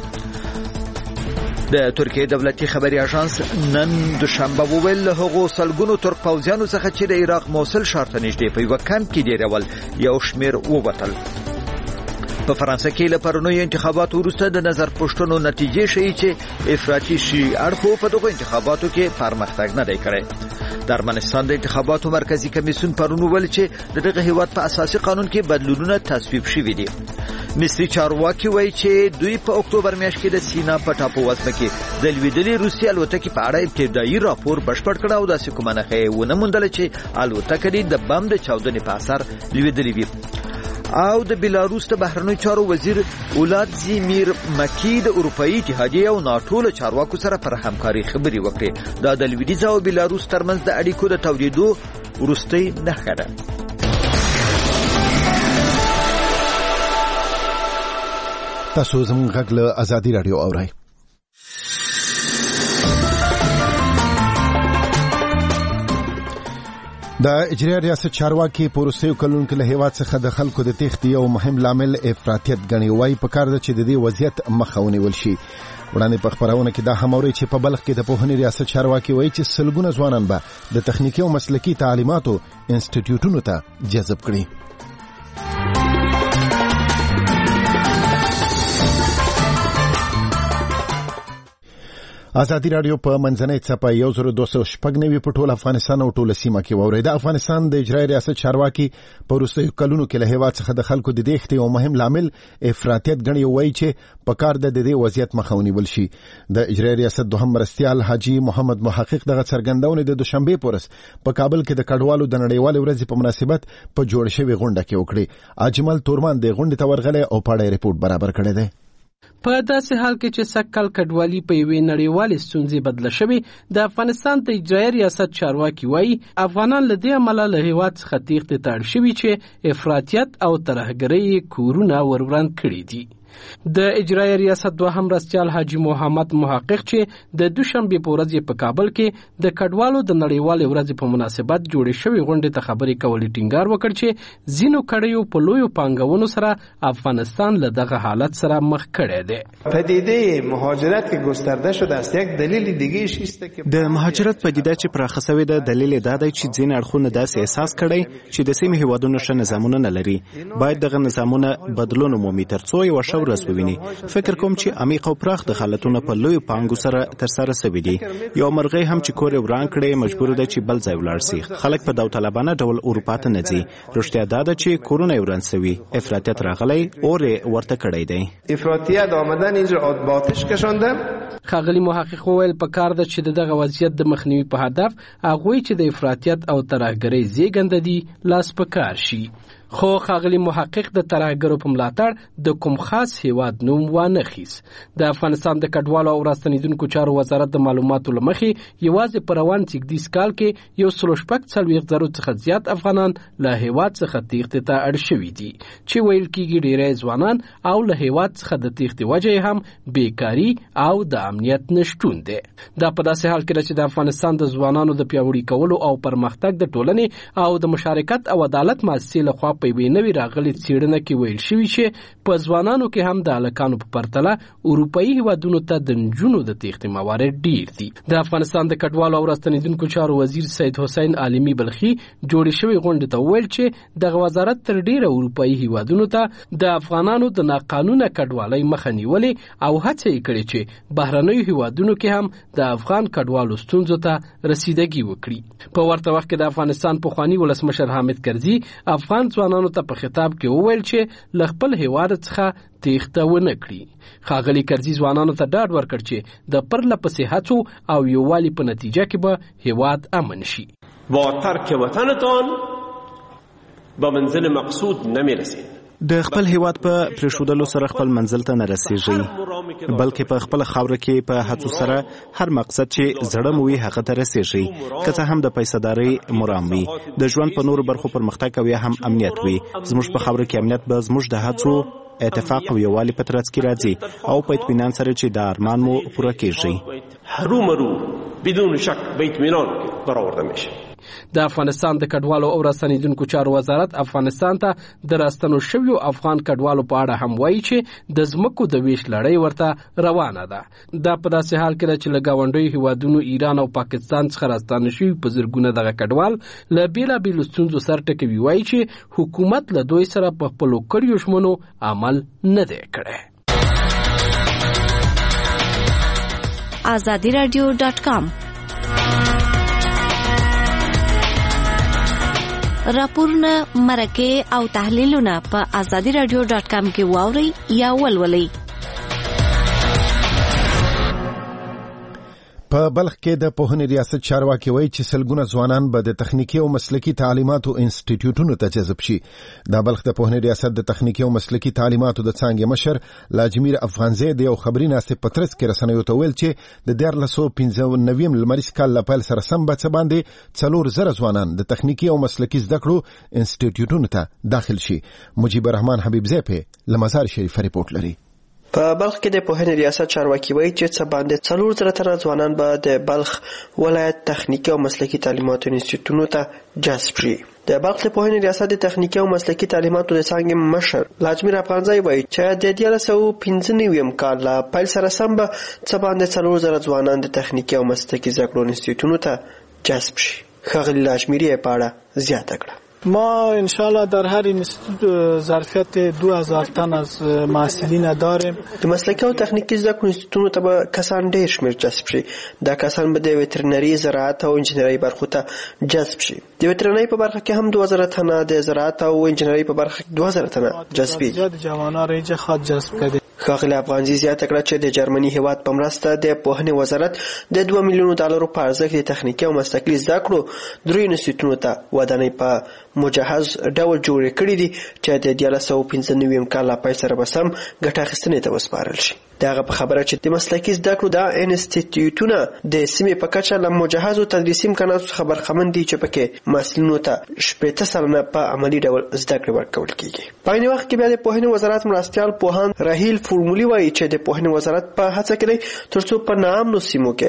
د ترکیه دولتي خبري اژانس نن دوشنبه وویل له هغو سلګونو ترک پوځیانو څخه چې د عراق موصل ښار ته نږدې په یو کمپ کې ډیرول یو شمیر ووتل. په فرانسه کې له پرونیو انتخاباتو وروسته د نظر پوښتنو نتیجې ښیي چې افراطي شي اړخو په دغو انتخاباتو کې پرمختګ نه دی کړی. د ارمنستان د انتخاباتو مرکزی کمیسیون پرون وویل چې دغه هیواد په اساسي قانون کې بدلونونه تصویب شوي دي. مصري چارواکي وایي چې دوی په اکتوبر میاشت کې د سینا په ټاپو وزمه کې د لوېدلې روسي الوتکې په اړه ابتدایي راپور بشپړ کړ او داسې کومه نښه یې ونه موندله چې الوتکه د بم د چاودنې په اثر لوېدلې وي. او د بیلاروس د بهرنیو چارو وزیر اولادزیمیر مکی د اروپאי اتحادیې او ناټو له چارواکو سره پر همکاري خبرې وکړې. دا د لویدیځ او بیلاروس ترمنځ د اړیکو د تودېدو وروستۍ نښه ده. تاسو زموږ غږ له آزادي رادیو اورئ. د اجرایي ریاست چارواکي په وروستیو کلونو کې له هیواد څخه د خلکو د تېښتې یو مهم لامل افراطیت ګڼي. وایي پکار ده چې د دې وضعیت مخه ونیول شي. وړاندې په خبرونه کې دا هم اورئ چې په بلخ کې د پوهنې ریاست چارواکي وایي چې سلګونه ځوانان به د تخنیکي او مسلکي تعلیماتو انسټیټیوټونو ته جذب کړي. آزادي رادیو په منځنۍ څپه 1290 په ټول افغانستان او ټول سیمه کې واوري. د افغانستان د اجرایي ریاست چارواکي په وروستیو کلونو کې له هیواد څخه د خلکو د تېښتې یو مهم لامل افراطیت ګڼي. وایي چې په کار د دې وضعیت مخه ونیول شي. د اجرایي ریاست دوهم مرستیال حاجی محمد محقق دغه څرګندونه د دوشنبه پورس په کابل کې د کډوالو د نړیوال ورځې په مناسبت په جوړ شوی غونډه کې وکړي. اجمل تورمان د غونډې ته ورغلی او پاړې ریپورت برابر کړی دی. په داسې حال کې چې سکل کډوالي په یوې نړیوالې ستونزې بدله شوې، د افغانستان د اجرایي ریاست چارواکي وایي افغانان له دې امله له هیواد څخه تېښتې ته اړ شوي چې افراطیت او ترهګرۍ کورونه وروران کړي دي. د اجرایي ریاست دوهم مرستیال حاجی محمد محقق چې د دوشنبه په ورځ په کابل کې د کډوالو د نړیوال ورځ په مناسبت جوړې شوې غونډې ته خبرې کولې ټینګار وکړ چې ځینو کډیو په لویو پانګونو سره افغانستان له دغه حالت سره مخ کړی دی. پدیده مهاجرت که گسترده شده است یک دلیل دیگه است که د مهاجرت پدیده چې پراخه شوې ده دلیل دا دی چې ځین اړخونه داسې احساس کړي چې د سیمې هیوادونو ښه نظامونه نه لري. باید دغه نظامونه بدلون ومومي ترڅو یو ښه ورځ وویني. فکر کوم چې عمیق او پراخ دخالتونه په لویو پانګو سره ترسره شوي دي. یو مرغۍ هم چې کور یې وران کړي مجبور ده چې بل ځای ولاړ شي. خلک په داوطلبانه ډول اروپا ته نه ځي. رښتیا دا ده چې کورونه یې وران شوي، افراطیت راغلی، اور یې ورته کړی دی. افراطیت آمدن اینجا با آتش کشاندن. ښاغلي محقق وویل پکار ده چې دغه وضعیت د مخنیوي په هدف هغوی چې د افراطیت او ترهګرۍ زیږنده دي لاس په کار شي. خو ښاغلي محقق د ترهګرو په ملاتړ د کوم خاص هیواد نوم وانه خیس. د افغانستان د کډوالو او راستنیدونکو چارو وزارت د معلوماتو له مخې یوازې په روان زیږدیز کال کې 140,000 څخه زیات افغانان له هیواد څخه تېښتې ته اړ شوي دي چې ویل کېږي ډېری ځوانان او له هیواد څخه د تېښتې وجه هم بیکاري او د امنیت نشتون دی. دا په داسې حال کې چې د افغانستان د ځوانانو د پیاوړي کولو او پرمختګ د ټولنې او د مشارکت او عدالت مؤسسې لخوا په یوې نوې راغلې څېړنه کې ویل شوي چې په ځوانانو کې هم د هلکانو په پرتله اروپایي هیوادونو ته د نجونو د تېښتې موارد ډېر دي. د افغانستان د کډوالو او راستنیدونکو چارو وزیر سید حسین عالمي بلخي جوړې شوې غونډې ته وویل چې دغه وزارت تر ډېره اروپایي هیوادونو ته د افغانانو د ناقانونه کډوالۍ مخه نیولې او هڅه یې کړې چې بهرنیو هیوادونو کې هم د افغان کډوالو ستونزو ته رسیدګي وکړي. په ورته وخت کې د افغانستان پخواني ولسمشر حامد کرزي افغان ځوانانو ته په خطاب کې وویل چې له خپل هیواد څخه تېښته ونه کړي. ښاغلي کرزي ځوانانو ته ډاډ ورکړ چې د پرله پسې هڅو او یووالي په نتیجه کې به هیواد امن شي. با ترک وطنتان به منزل مقصود نمی‌رسید. د خپل هیواد په پرېښودلو سره خپل منزل ته نه رسیږي، بلکې په خپل خاوره کې په هڅو سره هر مقصد چې زړه مو وي هغه ته رسیږي، که څه هم د پیسه‌دارۍ مرام وي. د ژوند په نورو برخو پرمختګ او یا هم امنیت وي. زموږ په خاوره کې امنیت به زموږ د هڅو اتفاق او یووالي په ترڅ کې راځي او په اطمینان سره چې د ارمان مو پوره کیږي. هرومرو بدون شک به اطمینان برآورده میشه. د افغانستان د کډوالو او راستنیدونکو چارو وزارت افغانستان ته د راستنو شویو افغان کډوالو په اړه هم وایي چې د ځمکو د ویش لړۍ ورته روانه ده. دا په داسې حال کې ده چې له ګاونډیو هیوادونو ایران او پاکستان څخه راستانه شوي په زرګونه دغه کډوال له بېلابېلو ستونزو سر ټکوي. وایي چې حکومت له دوی سره په خپلو کړیو ژمنو عمل نه دی کړی. azadiradio.com راپورونه، مرکې او تحلیلونه په azadiradio.com کې واورئ یا ولولئ. په بلخ کې د پوهنې ریاست چارواکي وایي چې سلګونه ځوانان به د تخنیکي او مسلکي تعلیماتو انسټیټیوټونو ته جذب شي. د بلخ د پوهنې ریاست د تخنیکي او مسلکي تعلیماتو د څانګې مشر لاجمیر افغانزی د یو خبري ناستې په ترڅ کې رسنیو ته ویل چې د 1995 لمریز کال له پیل سره سم به څه باندې 4,000 ځوانان د تخنیکي او مسلکي زده کړو انسټیټیوټونو ته داخل شي. مجيب الرحمن حبیبزی په لمزار شریف ریپورت لري. په بلخ کې د پوهنې ریاست چارواکي وایي چې څه باندې 4,000 تنه ځوانان به د بلخ ولایت تخنیکي او مسلکي تعلیماتو انسټیټیوټونو ته جذب شي. د بلخ د پوهنې ریاست د تخنیکي او مسلکي تعلیماتو د څانګې مشر لاجمیر افغانزی وایي چې د 1995 کال له پیل سره سم به څه باندې 4,000 ځوانان د تخنیکي او مسلکي زده کړو انسټیټیوټونو ته جذب شي. ښاغلي لاجمیری په اړه زیاته کړه. ما انشالله در هر اینستیتوت ظرفیت 2000 تن از محصلین داریم. د مسلکي او تخنیکي زده کړو انسټیټیوټونو ته به کسان ډېر شمېر جذب شي. دا کسان به د وترنري، زراعت او انجنیري برخو ته جذب شي. د وترنري په برخه کې هم 2000 تنه، د زراعت او انجنیري په برخه کې 2000 تنه جذبي. زیات جوانان را خود جذب کړي. ښاغلي افغانزي زیاته کړه چې د جرمني هیواد په مرسته د پوهنې وزارت د $2 میلیون په ارزښت د تخنیکي او مسلکي زده کړو 3 انسټیټیوټونو ته ودانۍ په مجهز ډول جوړې کړې دي چې د 1995 کال له پیل سره به سم ګټه اخیستنې ته وسپارل شي. دغه په خبره چې د مسلکي زده کړو دا انسټیټیوټونه د سیمې په کچه له مجهزو تدریسي امکاناتو څخه برخمن دي چې پکې محصلینو ته 80 سلنه په عملي ډول زده کړې ورکول کیږي. په عین وخت کې بیا د پوهنې وزارت مرستیال پوهاند راهیل فورمولي وایي چې د پوهنې وزارت په هڅه کې دی ترڅو په ناامنو سیمو کې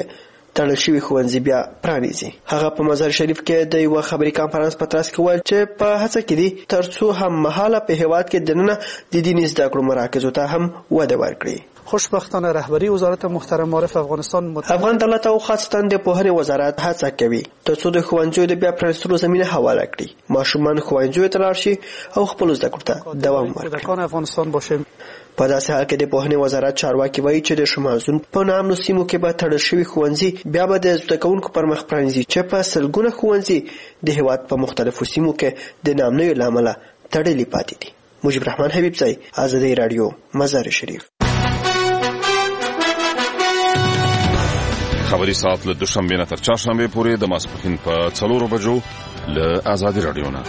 تړل شوي ښوونځي بیا پرانیزي. هغه په مزار شریف کې د یو خبري کانفرنس په ترڅ کې وویل چې په هڅه کې دي ترڅو هم مهاله په هیواد کې دننه د دیني زده کړو مراکزو ته هم وده ورکړي. خوشبختانه رهبری وزارت محترم معرف افغان دولت او خاصتا د پوهنې وزارت هڅه کوي ترڅو د ښوونځیو د بیا پرانیستلو زمینه هواره کړي، ماشومان ښوونځیو ته لاړ شي او خپلو زده کړو ته دوام ورکړي. په داسې حال کې د پوهنې وزارت چارواکي وایي چې د شمالزون په نامنو سیمو کې به تړل شوي ښوونځي بیا به د زده کوونکو پر مخ پرانیزي چې په سلګونه ښوونځي د هیواد په مختلفو سیمو کې د نامنیو له امله تړلي پاتې دي. مجيب الرحمن حبیبزی، آزادی رادیو، مزار شریف. خبري ساعت له دوشنبه نه تر چهارشنبه پورې د ماسپښین په 4 بجو له آزادی رادیو نه.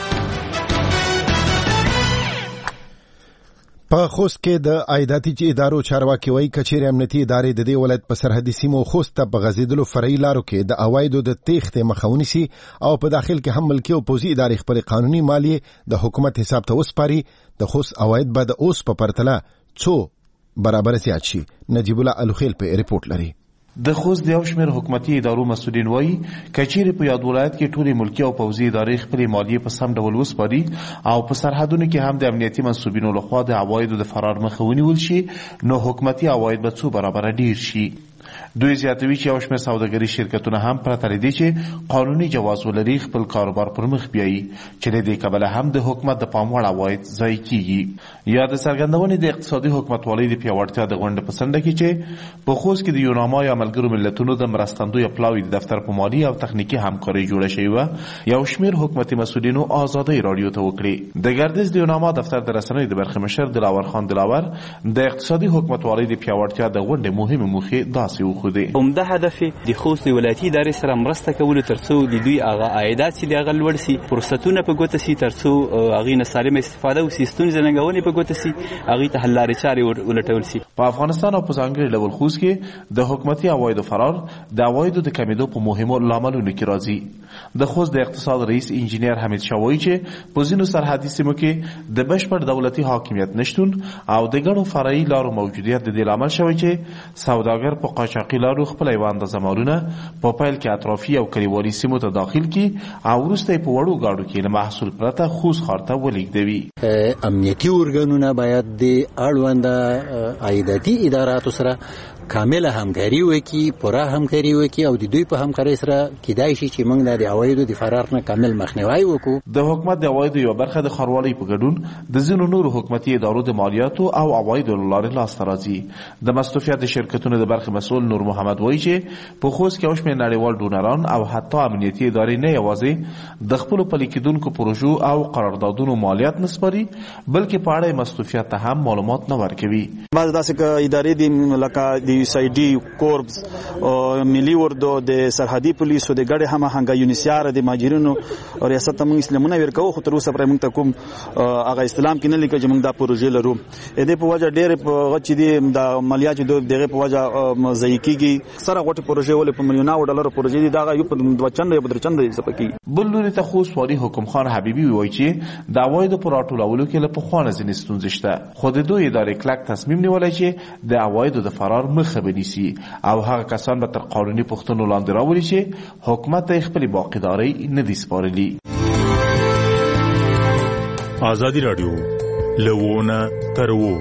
په خوست کې د عایداتي ادارو چارواکي وایي کچېرې امنیتي ادارې د دې ولایت په سرحدي سیمو خوست ته په غځېدلو فرعي لارو کې د عوایدو د تېښتې مخه ونیسي او په داخل کې هم ملکي او پوځي ادارې خپلې قانوني مالیې د حکومت حساب ته وسپاري. د خوست عواید به د اوس په پرتله څو برابر زیات شي. نجیب الله الوخیل په ریپورت لري. د خوست د یو شمېر حکومتي ادارو مسؤلین وایي کچېرې په یاد ولایت کې ټولې ملکي او پوځي ادارې خپلې مالیې په سم ډول وسپاري او په سرحدونو کې هم د امنیتي منصوبینو لخوا د عوایدو د فرار مخه ونیول شي، نو حکومتي عواید به څو برابره ډیر شي. دوی زیاتوي چې یو شمېر سوداګري شرکتونه هم پرته له دې چې قانوني جواز ولري خپل کاروبار پر مخ بیایي، چې له دې کبله هم د حکومت د پام وړ عواید ضایع کیږي. یا د څرګندونې د اقتصادي حکومتوالۍ د پیاوړتیا د غونډې په څنډه کې چې په خوست کې د یوناما یا ملګرو ملتونو د مرستندوی پلاوي د دفتر په مالي او تخنیکي همکارۍ جوړه شوې وه، یو شمېر حکومتي مسؤلینو آزادۍ رادیو ته وکړې. د ګردیز د یوناما دفتر د رسنیو د برخې مشر دلاور خان دلاور د اقتصادي حکومتوالۍ د پیاوړتیا د غونډې مهمه موخې داسې وښودې. عمده هدف د خوست ولایتي ادارې سره مرسته کول ترڅو د دوی هغه عایدات چې هغه لوړ شي، فرصتونه په ګوته شي، ترڅو هغه نه سالمه استفاده وشي، ستونزې ننګونې په ګوته شي، هغه ته حل لارې چارې ولټول شي. په افغانستان او په ځانګړي ډول خوست کې د حکومتي عوایدو فرار د عوایدو د کمیدو په مهمو لاملونو کې راځي. د خوست د اقتصاد رئیس انجینیر حمید شاه وایي چې په ځینو سرحدي سیمو کې د بشپړ دولتي حاکمیت نشتون او د ګڼو فرعي لارو موجودیت د دې لامل شوی چې سوداګر په قاچاقي لارو خپل یو اندازه مالونه په پیل کې اطرافي او کلیوالي سیمو ته داخل کی او وروسته په وړو گاډو کې له محصول پرته خوست ښار ته ولېږدوي. امنیتي ارګانونه باید د اړونده عایداتي اداراتو سره کامله همکاري وکړي، پوره همکاري وکړي او د دوی په همکارۍ سره کېدای شي چې موږ د عوایدو د فرار نه کامل مخنیوی وکړو. د حکومت د عوایدو یوه برخه د ښاروالۍ په ګډون د ځینو نورو حکومتي ادارو د مالیاتو او عوایدو له لارې لاسته راځي. د مصرفیت شرکتونو د برخې مسؤل نور محمد وایي چې په خوست کې یو شمېر نړیوال ډونران او حتی امنیتي ادارې نه یوازې د خپلو پلي کېدونکو پروژو او قراردادونو مالیات نه سپاري، بلکې په اړه مصرفیت ته هم معلومات نه ورکوي. بعض داسې ادارې دي لکه د USAID، کوربس، ملي اردو، د سرحدي پولیسو، د ګډې هماهنګۍ، یونیسیار، د مهاجرینو ریاست ته موږ اسلامونه ورکوو، خو تر اوسه پرې موږ ته کوم هغه اسلام کې نه لیکل چې موږ دا پروژې لرو. دې په وجه ډېرې غټ چې دي د مالیات چې دغه په وجه ضایع کېږي. سره غټې پروژې ولې په میلیونونو ډالرو پروژې دي، دغه یو په 2 چنده یا په 3 چنده حساب کېږي. بل لوري ته خوست والي حکم خان حبیبي وایي چې د عوایدو په راټولولو کې له پخوانه ځینې ستونزې شته، خو د دوی ادارې کلک تصمیم نیولی چې د عوایدو د فرار مخه ونیسي او هغه کسان به تر قانوني پوښتنو لاندې راولي چې حکومت ته خپلې باقیدارۍ نه دي سپارلي. آزادی رادیو لوونه ترو.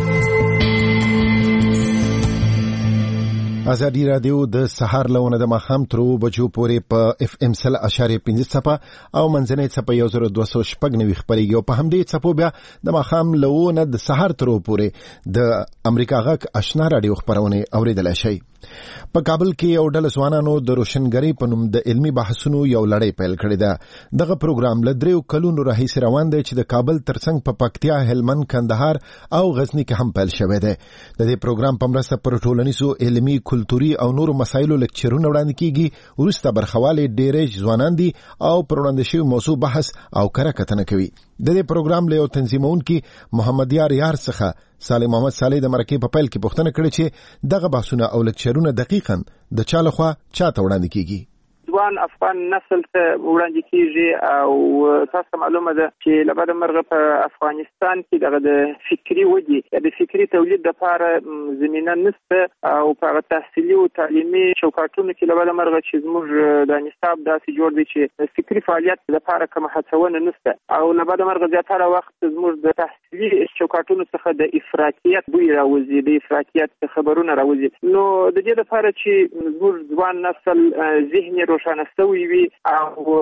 آزادی رادیو د سهار لونه د ماښام تر 2 بجو پورې په FM 100.5 څپه او منځنۍ څپه 1290 خپرېږي او په همدې څپو بیا د ماښام لونه د سهار تر 2 پورې د امریکا غږ آشنا رادیو خپرونه اوریدلای شئ. په کابل کې یو ډله ځوانانو د روشنګرۍ په نوم د علمي بحثونو یو لړۍ پیل کړې ده. دغه پروګرام له 3 کلونو راهیسې روان دی چې د کابل ترڅنګ په پکتیا، هلمند، کندهار او غزني کې هم پیل شوی دی. د دې پروګرام په مرسته پر ټولنیزو، علمي، کلتوري او نورو مسایلو لیکچرونه وړاندې کیږي. وروسته برخوالې ډېرې ځوانان دي او پر وړاندې شوي موضوع بحث او کره کتنه کوي. د دې پروګرام له یو تنظیمونکي محمد یار څخه سالم محمد صالح د مرکې په پیل کې پوښتنه کړې چې دغه بحثونه او لیکچرونه دقیقاً د چا لخوا چاته وړاندې کیږي. ځوان افغان نسل ته وړاندې کیږي او تاسو معلومه ده چې لبد مرغه په افغانستان کې دغه د فکری ودی د فکری تولید لپاره زمينه نشته او په تحصیلي او تعلیمي چوکاټونو کې لبد مرغه چې زموږ د نصاب داسې جوړ دي چې فکری فعالیت لپاره کوم هڅونه نشته او لبد مرغه زیاتره وخت زموږ د تحصیلي چوکاټونو څخه د افراطیت بوی راوځي د افراطیت خبرونه راوځي نو د دې لپاره چې زموږ ځوان نسل ذهن روښانه شوی وي او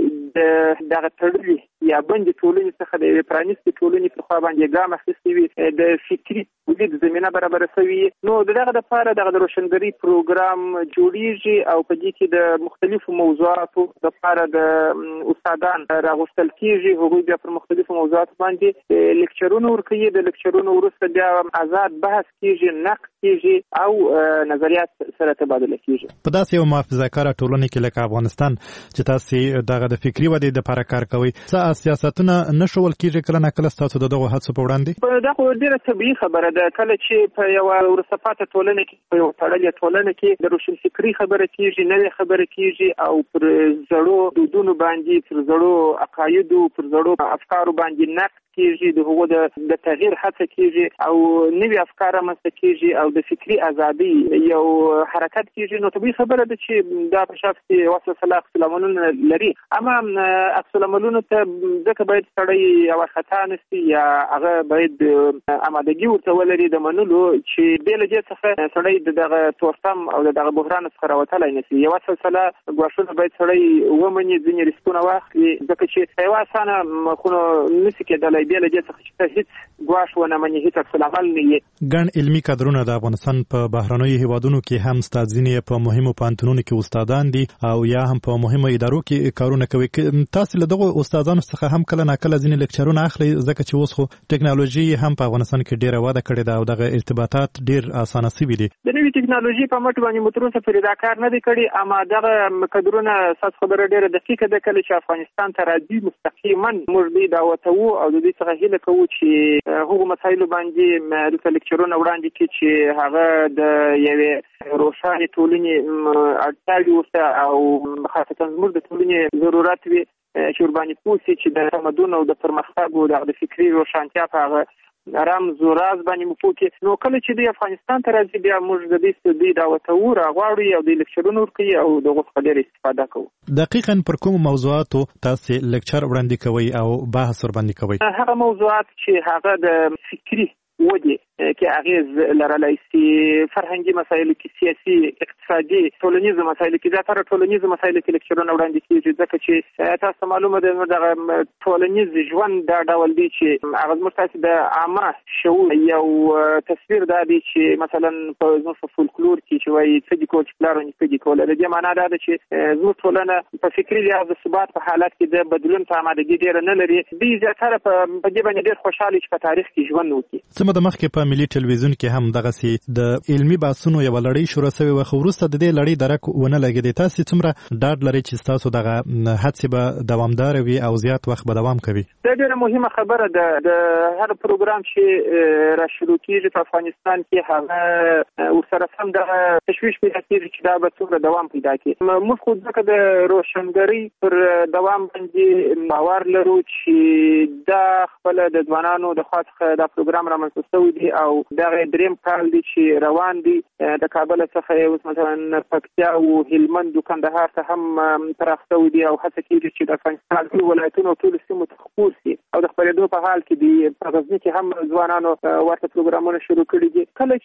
دغه تړلي یا بند ټولنې څخه د پرانیستي ټولنې په خوا باندې ګام اخیستی وي د فکری تولید زمينه برابر شوی نو دغه لپاره د روشنګری پروګرام جوړیږي او په دې کې د مختلفو موضوعاتو لپاره د استادان راغوښتل کیږي هغوی بیا پر مختلفو موضوعاتو باندې لیکچرونه ورکوي د لیکچرونو وروسته بیا آزاد بحث کیږي نقد کیږي او نظریات سره تبادله کیږي په داسې یو محافظه‌کاره ټولنه کې لکه افغانستان چې تاسو دغه د فکری ودې لپاره کار کوي څه سیاستونه نشول کیږي کله نه کله تاسو دغه هڅو په وړاندې دا خو ډیره طبیعي خبره ده کله چې په یو ورثپاته ټولنه کې په یو تړلې ټولنه کې د روشن فکری خبره کیږي نوې خبره کیږي او پر زړو دودونو باندې پر زړو عقایدو پر زړو افکارو باندې نقد کیږي د هغو د تغییر هڅه کیږي او نوې افکار رامنځته کیږي او د فکری ازادي یو حرکت کیږي نو طبیعي خبره ده چې دا په شخص کې واسه صلاح سلامونه لري اما سلامونه ته ځکه باید سړی او خطا نشي یا هغه باید آمادګي ورته ولري د منلو چې بل دې څخه سړی دغه توسم او دغه بحران څخه راوتلای نشي یو سلسله غواړي باید سړی ومني ځینې ریسکونه واخلي ځکه چې یو اسانه مخونو نشي کېدلای بل دې څخه چې هیڅ غواړي ونه مني هیڅ عمل نه ګڼ علمي کادرونه د افغانستان په بهرنیو هیوادونو کې هم استادینې په مهمو پانتونونو کې استادان دي او یا هم په مهمو ادارو کې کارونه کوي تاسو له دغه استادانو څخه هم کله نه کله ځینې لیکچرونه اخلي ځکه چې اوس خو ټکنالوژي هم په افغانستان کې ډیره وده کړې ده او دغه ارتباطات ډیر اسانه شوي دي د نوې ټکنالوژي په مټ باندې متروسه فريدا کار نه دی کړی اما دغه کادرونه اساس خبره ډیره دقیقه ده کله چې افغانستان ته راځي مستقیما موږ دې دعوت وو او د دې څخه هیله کوو چې هغه مسایل باندې د لیکچرونه وړاندې کړي چې هغه د یوې روښانه ټولنې اړتیاوې ورته او خاصه زموږ د ټولنې ضرورت وي چې ورباندې پوسي چې د تمدن او د پرمختګ او د فکری روښانتیا په هغه رمز او راز باندې مفوکي نو کله چې د افغانستان ته راځي بیا موږ د دې ستدي دعوت غواړو او د لیکچرونو ورکوي او د غوښتلې استفاده کوو دقیقاً پر کوم موضوعاتو تاسو لیکچر وړاندې کوي او بحث ور باندې کوي هغه موضوعات چې هغه د فکری ودی کې اغیز لرلای شي فرهنګي مسایل کې سیاسي اقتصادي ټولنیز مسایل کې زیاتره ټولنیز مسایل کې لیکچرونه وړاندې کیږي ځکه چې تاسو معلومه ده دغه ټولنیز ژوند دا ډول دی چې هغه مرتبط د عامه شعور یو تصویر دا دی چې مثلا په زموږ فولکلور کې چې وایي څه دي کول چې پلارونه څه دي کول د دې معنا دا ده چې زموږ ټولنه په فکري لحاظ د ثبات په حالت کې د بدلون ته آمادګي ډېره نه لري دوی زیاتره په دې باندې ډېر خوشاله چې په تاریخ کې ژوند وکړي څه د مخکې په ملي ټلویزیون کې هم دغه سي د علمي بحثونو یو لړۍ شروع شوی و خو وروسته د دې لړۍ درک ونه لګیدي تاسو څومره ډاډ لري چې تاسو دغه هڅې به دوامدار وي او زیات وخت به دوام کوي دا ډېره مهمه خبره ده د هر پروګرام چې را شروع کیږي په افغانستان کې هغه ورسره سم د تشویش پیدا کیږي چې دا به څومره دوام پیدا کړي موږ خو ځکه د روشنګری پر دوام باندې باور لرو چې دا خپل د ځوانانو د خاصه دا پروګرام رامنځته شوی دی او دا دریم کال دی چې روان دي د کابل څخه یو مثلا پکتیا او هلمند او کندهار ته هم پراخته دي او هڅه کیږي چې د افغانستان ټول ولایتونو ټول سیمو ته خپور شي او د خپرېدو په حال کې دی په غزني کې هم ځوانانو ورته پروګرامونه شروع کړي دي کله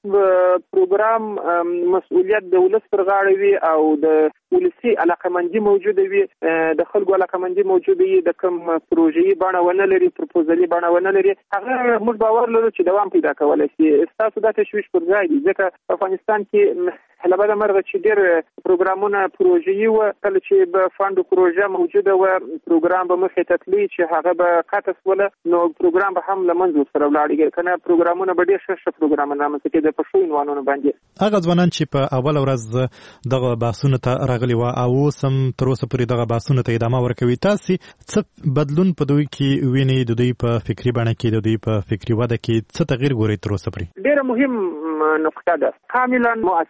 چې پروګرام مسؤلیت د ولس پر غاړه وي او د ولسی علاقمندي موجوده وي د خلکو علاقمندي موجوده وي د کوم پروژې باندې ونه لري پروپوزالي باندې ونه لري هغه موږ باور لرو چې دوام پیدا کولای شي تاسو دا تشویش پر ځای دي ځکه افغانستان کې لبد مرغه چې ډېر پروګرامونه پروژې و کله چې به فاند پروژه موجوده و پروګرام به مخې ته تللی چې هغه به قطع وله نو پروګرام به هم له منځه سره ولاړ کنه پروګرامونه به ډېر ښه پروګرامونه رامنځته کېدل په شو عنوانونو باندې هغه ځوانان چې په اول ورځ دغه بحثونه ته راغلي و او سم تر اوسه پورې دغه بحثونه ته ادامه ورکوي تاسو څه بدلون په دوی کې ویني د دوی په فکری باندې کې د دوی په فکری وده کې څه تغییر ګوري تر اوسه پورې ډېر مهم نقطه ده کاملا مؤثر تمام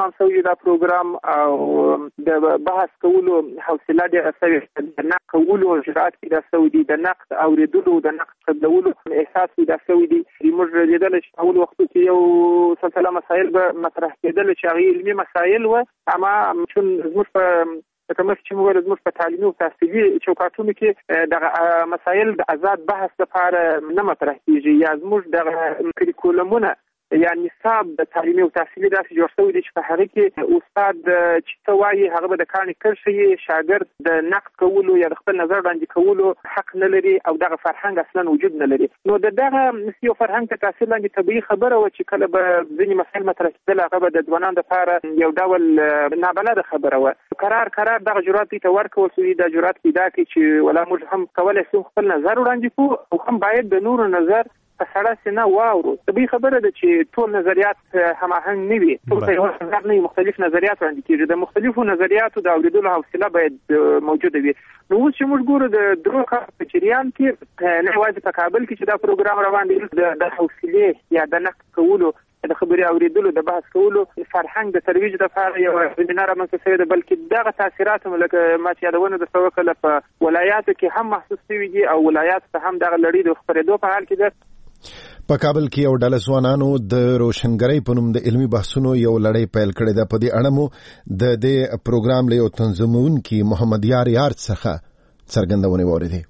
روان شوی دا پروګرام او د بحث کولو حوصله ډېره شوې، د نقد کولو جرأت پیدا شوی دی، د نقد اورېدلو د نقد قبلولو احساس پیدا شوی دی. موږ لیدل چې اول وختو کې یو سلسله مسایل به مطرح کېدل چې هغه علمي مسایل وو، اما چون زموږ په کومه چې موږ زموږ په تعلیمي او تحصیلي چوکاټونو کې د مسایل د آزاد بحث لپاره نه مطرح کیږي، یا زموږ د کریکولمونه یا نصاب د تعلیمي او تحصیلي داسې جوړ شوی دی چې په هغه کې استاد چې څه وایي هغه به د کاڼي کرښې یې، شاګرد د نقد کولو یا د خپل نظر وړاندې کولو حق نه لري او دغه فرهنګ اصلا وجود نه لري. نو دغه یو فرهنګ ته تاثیر لاندې طبیعي خبره وه چې کله به ځینې مسایل مطرح کېدل هغه به د ځوانانو لپاره یو ډول نابلده خبره وه. قرار دغه جرأت ته ورکول شوی، دا جرأت پیدا کړي چې ولا موږ هم کولی شو خپل نظر وړاندې کړو او هم باید د نورو نظر په سړه سینه واورو. طبیعي خبره ده چې ټول نظریات هماهنګ نه وي، ټول په یو نظر نه وي، مختلف نظریات وړاندې کېږي. د مختلفو نظریاتو د اورېدلو حوصله باید موجوده وي. نو اوس چې موږ ګورو د درو کالو په جریان کې نه یوازې په کابل کې چې دا پروګرام روان دی، د حوصلې یا د نقد کولو، د خبرې اوریدلو، د بحث کولو فرهنګ د ترویج لپاره یو ویبینار رامنځته شوی دی، بلکې دغه تاثیرات هم لکه ما چې یادونه درته وکړله په ولایاتو کې هم محسوس شوي دي او ولایاتو ته هم دغه لړۍ د خپرېدو په حال کې ده. په کابل کې یو ډله ځوانانو د روشنګرۍ په نوم د علمي بحثونو یو لړۍ پیل کړې ده. په دې اړه مو د دې پروګرام له یو تنظیمونکي محمد یار څخه څرګندونې واورېدې.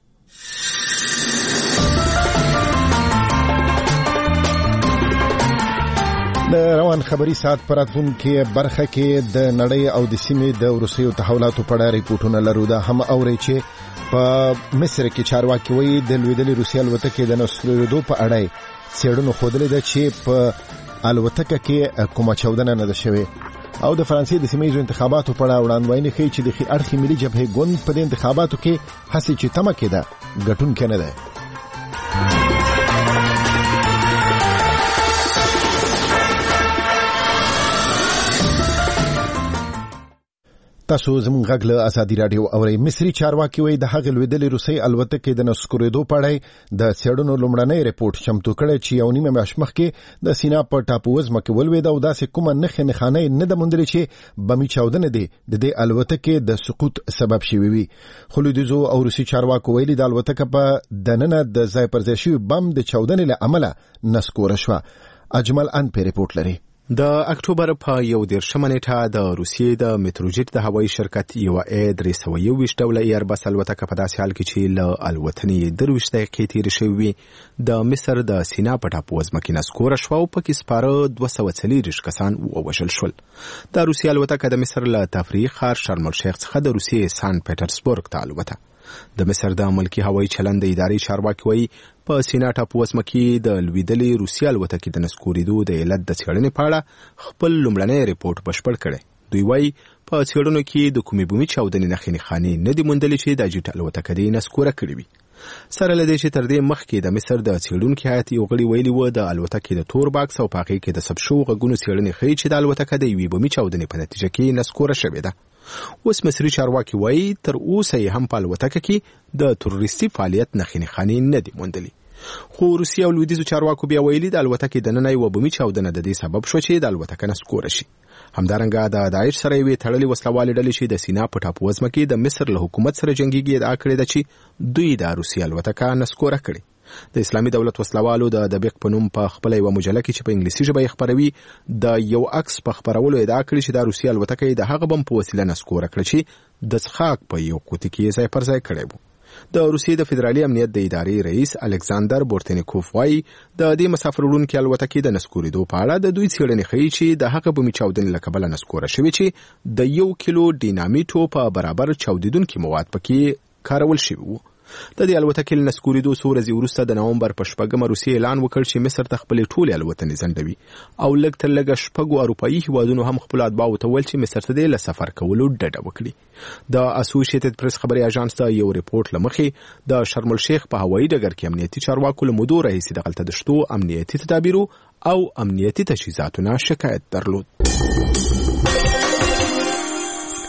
د روان خبري ساعت پر راتلونکي برخه کې د نړۍ او د سیمې د وروستیو تحولاتو په اړه ریپورتونه لرو. دا هم اوري چې په مصر کې چارواکي وایي د لوېدلې روسي الوتکې د نسکورېدو په اړه څېړنو ښودلې ده چې په الوتکه کې کومه چاودنه نه ده شوې. او د فرانسې د سیمه ییزو انتخاباتو په اړه وړاندوینې ښیي چې د ښي اړخي ملي جبهې ګوند په دې انتخاباتو کې هسې چې تمه کېده ګټونکی نه دی. تاسو زموږ غږ له ازادي راډیو اورئ. مصري چارواکي وایي د هغې لوېدلې روسۍ الوتکې د نسکورېدو په اړه د څېړنو لومړنی ریپورټ چمتو کړی چې یو نیمه میاشت مخکې د سینا په ټاپووزمه کې ولوېده او داسې کومه نښې نښانه نه ده موندلې چې بمي چاودنې دې د دې الوتکې د سقوط سبب شوي وي. خو لویدیځو او روسي چارواکو ویلي د الوتکه په دننه د ځای پر ځای شوي بم د چاودنې له امله نسکوره شوه. اجمل ان په ریپورټ لري. د اکتوبر په 11 نیټه د روسیې د متروجیت د هوایي شرکت یو A321 ډوله ایربس الوتکه په داسې حال کې چې له الوتنې 23 دقیقې تېرې شوې وي د مصر د سینا په ټاپووزمه کې نسکوره شوه او پکې سپاره 240 کسان ووژل شول. د روسیې الوتکه د مصر له تفریحي ښار شرم الشیخ څخه د روسیې سان پیټرسبورګ ته الوته. د مصر د ملکی هوایي چلند د ادارې چارواکي وایي په سینا ټاپووزمه کې د لوېدلې روسي الوتکې د نسکورېدو د علت د څېړنې په اړه خپل لومړنی ریپورټ بشپړ کړی. دوی وایي په څېړنو کې د کومې بومي چاودنې نښې نښانې نه دي موندلې چې دا جیټ الوتکه دې نسکوره کړې وي. سره له دې چې تر دې مخکې د مصر د څېړونکي هیات یو غړي ویلي و د الوتکې د تور باکس او په هغې کې د ثبت شوو غږونو څېړنې ښیي چې د الوتکه د یوې بومي چاودنې په نتیجه کې نسکوره شوې ده. اوس مصري چارواکي وایي تر اوسه یې هم په الوتکه کې د تروریستي فعالیت نښې نښانې نه دي موندلې. خو روسیه او لویدیځو چارواکو بیا ویلي د الوتکې دننه یوه بومي چاودنه د دې سبب شوه چې د الوتکه نسکوره شي. همدارنګه د داعش سره یوې تړلې وسلوالې ډلې چې د سینا په ټاپووزمه کې د مصر له حکومت سره جنګیږي ادعا کړې ده چې دوی د روسیې الوتکه نسکوره کړې. د اسلامي دولت وسلوالو د دبیق په نوم په خپل یو مجله کې چې په انګلیسي ژبه یې خپروي د یو عکس په خپرولو ادعا کړې چې د روسیې الوتکه د هغه بم په وسیله نسکوره کړه چې د څښاک په یو قوطي کې ځای پر ځای کړی و. د روسیې د فدرالي امنیت د ادارې رئیس الکساندر بورتنیکوف وایي د دې مسافر وړونکي الوتکې د نسکورېدو په اړه د دوی څېړنې ښیي چې د هغه بومي چاودنې له کبله نسکوره شوې چې د 1 کیلو ډینامیټو په برابر چاودېدونکي مواد پکې کارول شوي وو. د دې الوتکې له نسکورېدو څو ورځې وروسته د نومبر په 8 روسیې اعلان وکړ چې مصر ته خپلې ټولې الوتنې ځنډوي او لږ تر لږه 6 اروپایي هیوادونو هم خپلو اتباعو ته ویل چې مصر ته له سفر کولو ډډه وکړي. د اسوسییټډ پریس خبري اژانس ته یو ریپورټ له مخې د شرم الشیخ په هوایي ډګر کې امنیتي چارواکو له مودو راهیسې دغلته د شتو امنیتي تدابیرو او امنیتي تجهیزاتو نه شکایت درلود.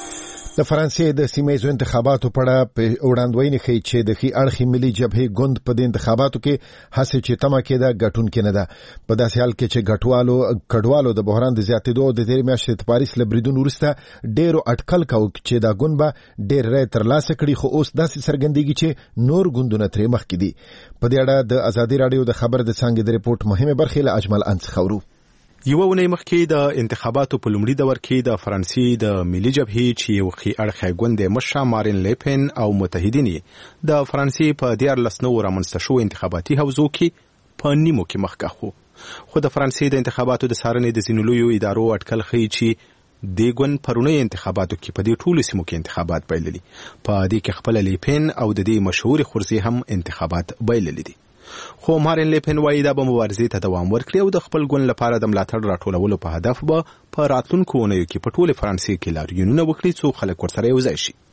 د فرانسې د سیمایي انتخاباتو په اړه وړاندوینه کوي چې د خي اړخي ملي جبهه ګوند په دې انتخاباتو کې هڅه چې تمه کېده ګټون کې نه ده. په داسې حال کې چې کډوالو د بحران د زیاتېدو د تیر میاشتې د پاریس لبریدون ورسته ډېرو اټکل کاوه چې دا ګوند به ډېر رای ترلاسه کړي، خو اوس داسې څرګندېږي چې نور ګوندونه ترې مخکې دي. په دې اړه د ازادي رادیو د خبر د څانګې د ریپورت مهمه برخه له اجمل انس خورو. یو ونې مخکې د انتخاباتو په لومړي دور کې د فرانسې د ملي جبهې چې یو خي اړخي ګوند مشر مارین لیپن او متحدین د فرانسې په 14 رامنځته شو انتخاباتي حوزو کې په نیمو کې مخکښ خو د فرانسې د انتخاباتو د څارنې د ځینو لویو ادارو اټکل ښیي چې د ګوند پرونی انتخاباتو کې په دې ټولو سیمو کې انتخابات بایللي، په دې کې خپل لیپن او د دې مشهور خورزي هم انتخابات بایللي دي. خو مارین لیپن وایي دا به مبارزې ته دوام ورکړي او د خپل ګوند لپاره د ملاتړ راټولولو په هدف به په راتلونکو اونیو کې په ټوله فرانسې کې لاریونونه وکړي څو خلک ورسره یوځای شي.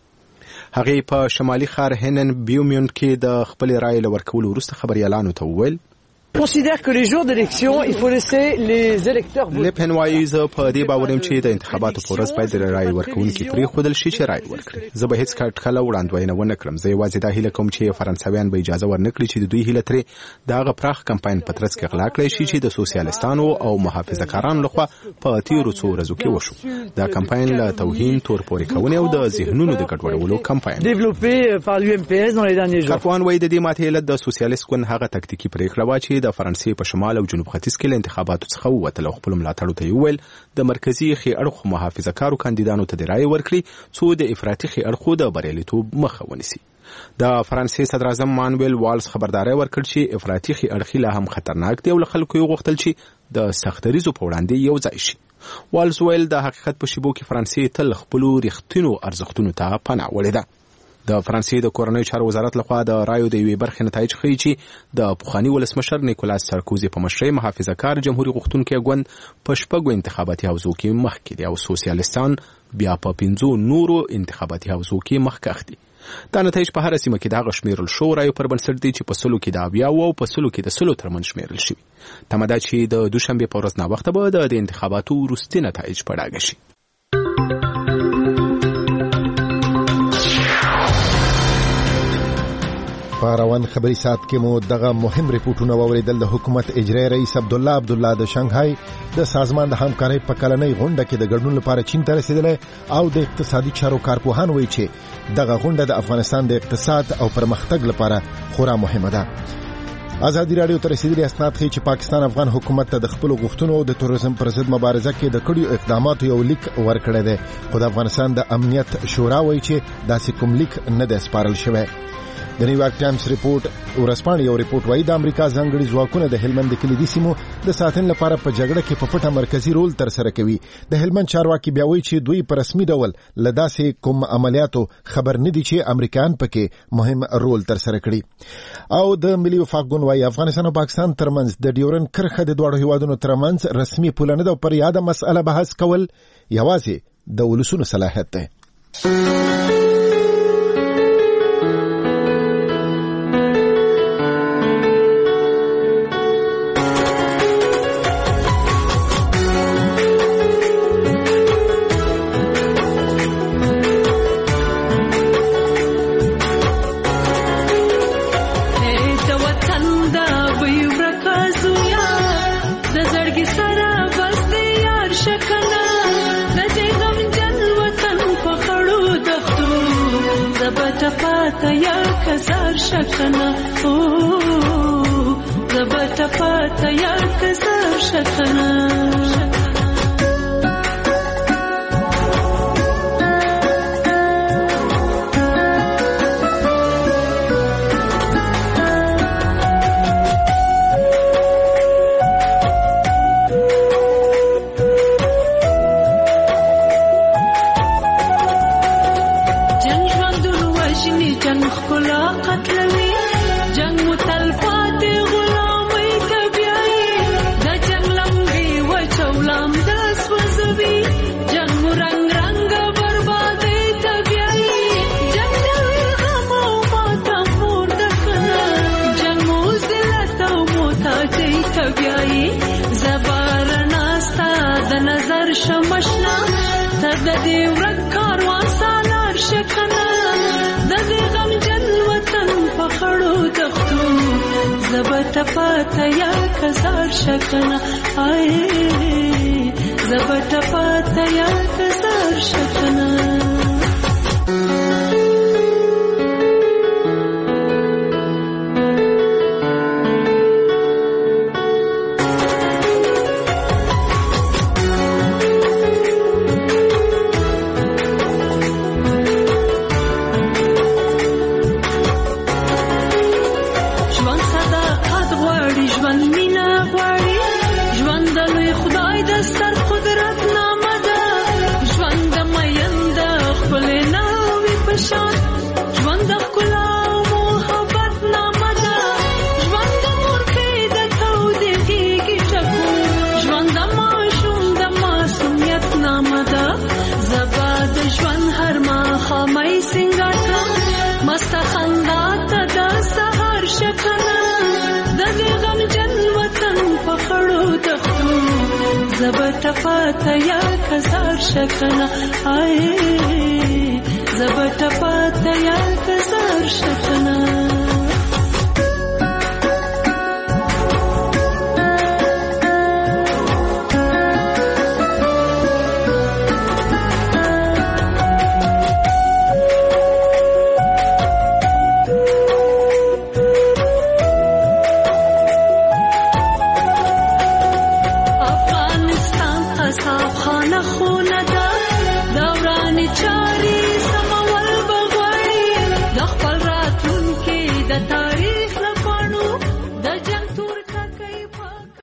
هغې په شمالي ښار هنن بیومیون کې د خپل رایې له ورکولو وروسته خبریالانو ته وویل considère que les jours d'élection il faut laisser les électeurs لیپن وایي زه په دې باور یم چې د انتخاباتو په ورځ باید د رایې ورکوونکي پرېښودل شي چې رایې ورکړي. زه به هیڅ کله وړاندوینه ونه کړم. زه یوازې دا هیله کوم چې فرانسویان به اجازه ورنکړي چې د دوی هیله ترې د هغه پراخ کمپاین په ترڅ کې غلا کړی شي چې د سوسیالیستانو او محافظه‌کارانو لخوا په تیرو څو ورځو کې وشو. دا کمپاین له توهین، تور پورې کونې او د ذهنونو د ګډوډولو کمپاین développé par l'UMPS dans les derniers jours. کارپوهان وایي د دې ماتې علت د سوسیالیست ګوند هغه تکتیکي پرېکړه وه چې د فرانسې په شمال او جنوب ختیځ کې له انتخاباتو څخه ووتل او خپل ملاتړو ته یې وویل د مرکزي خي اړخو محافظه‌کارو کاندیدانو ته د رایې ورکړي څو د افراطي خي اړخو د بریالیتوب مخه ونیسي. د فرانسې صدر اعظم مانویل والز خبرداري ورکړ چې افراطي خي اړخي لا هم خطرناک دی او له خلکو یې غوښتل چې د سختریزو په وړاندې یو ځای شي. والز ویل د حقیقت په شیبو کې فرانسې تل خپل رښتینو ارزښتونو ته پناه وړې ده. د فرانسې د کورنۍ چارو وزارت لخوا د رایو د یوې برخې نتایج ښیي چې د پخواني ولسمشر نیکولاس سارکوزي په مشرۍ محافظه‌کار جمهوریت غوښتونکي ګوند په 6 انتخاباتي حوزو کې مخکې دي او سوسیالیستان بیا په 5 نورو انتخاباتي حوزو کې مخکښ دي. دا نتایج په هر سیمه کې د هغه شمیرل شو رایو پر بنسټ دي چې په 100 کې د 70 او په 100 کې د 100 ترمنځ شمیرل شوي. تمه ده چې د دوشنبه په ورځ ناوخته به د انتخاباتو وروستي نتایج په ډاګه شي. په روان خبري ساعت کې مو دغه مهم ریپورتونه واوریدل. د حکومت اجرایي رئیس عبدالله د شانګهای د سازمان د همکارۍ په کلنۍ غونډه کې د ګډون لپاره چین ته رسیدلی او د اقتصادي چارو کارپوهان وایي چې دغه غونډه د افغانستان د اقتصاد او پرمختګ لپاره خورا مهمه ده. ازادي رادیو ته رسیدلي اسناد ښیي چې پاکستان افغان حکومت ته د خپل غوښتنو د تروریزم پر ضد مبارزه کې د کړیو اقداماتو یو لیک ورکړی دی، خو د افغانستان د امنیت شورا وایي چې داسې کوم لیک نه دی سپارل شوی. د نیویارک ټایمز ریپورت ورسپانې یو ریپورت وایي د امریکا ځانګړي ځواکونه د هلمند د کلیدي سیمو د ساتنې لپاره په جګړه کې په پټه مرکزي رول ترسره کوي. د هلمند چارواکي بیا وایي چې دوی په رسمي ډول له داسې کوم عملیاتو خبر نه دي چې امریکایان پکې مهم رول ترسره کړي. او د ملي وفاق ګوند وایي افغانستان او پاکستان ترمنځ د ډیورن کرښه د دواړو هیوادونو ترمنځ رسمي پوله نه ده او پر یاده مسأله بحث کول یوازې د ولسونو صلاحیت دی. شمشنا تددي ورك کاروان سالا دختو زبط پاتا یا کزار شکنه زبط پاتا یا کزار شکنه زبط پاتا یا کزار شکنه زبط پاتا یا کزار شکنه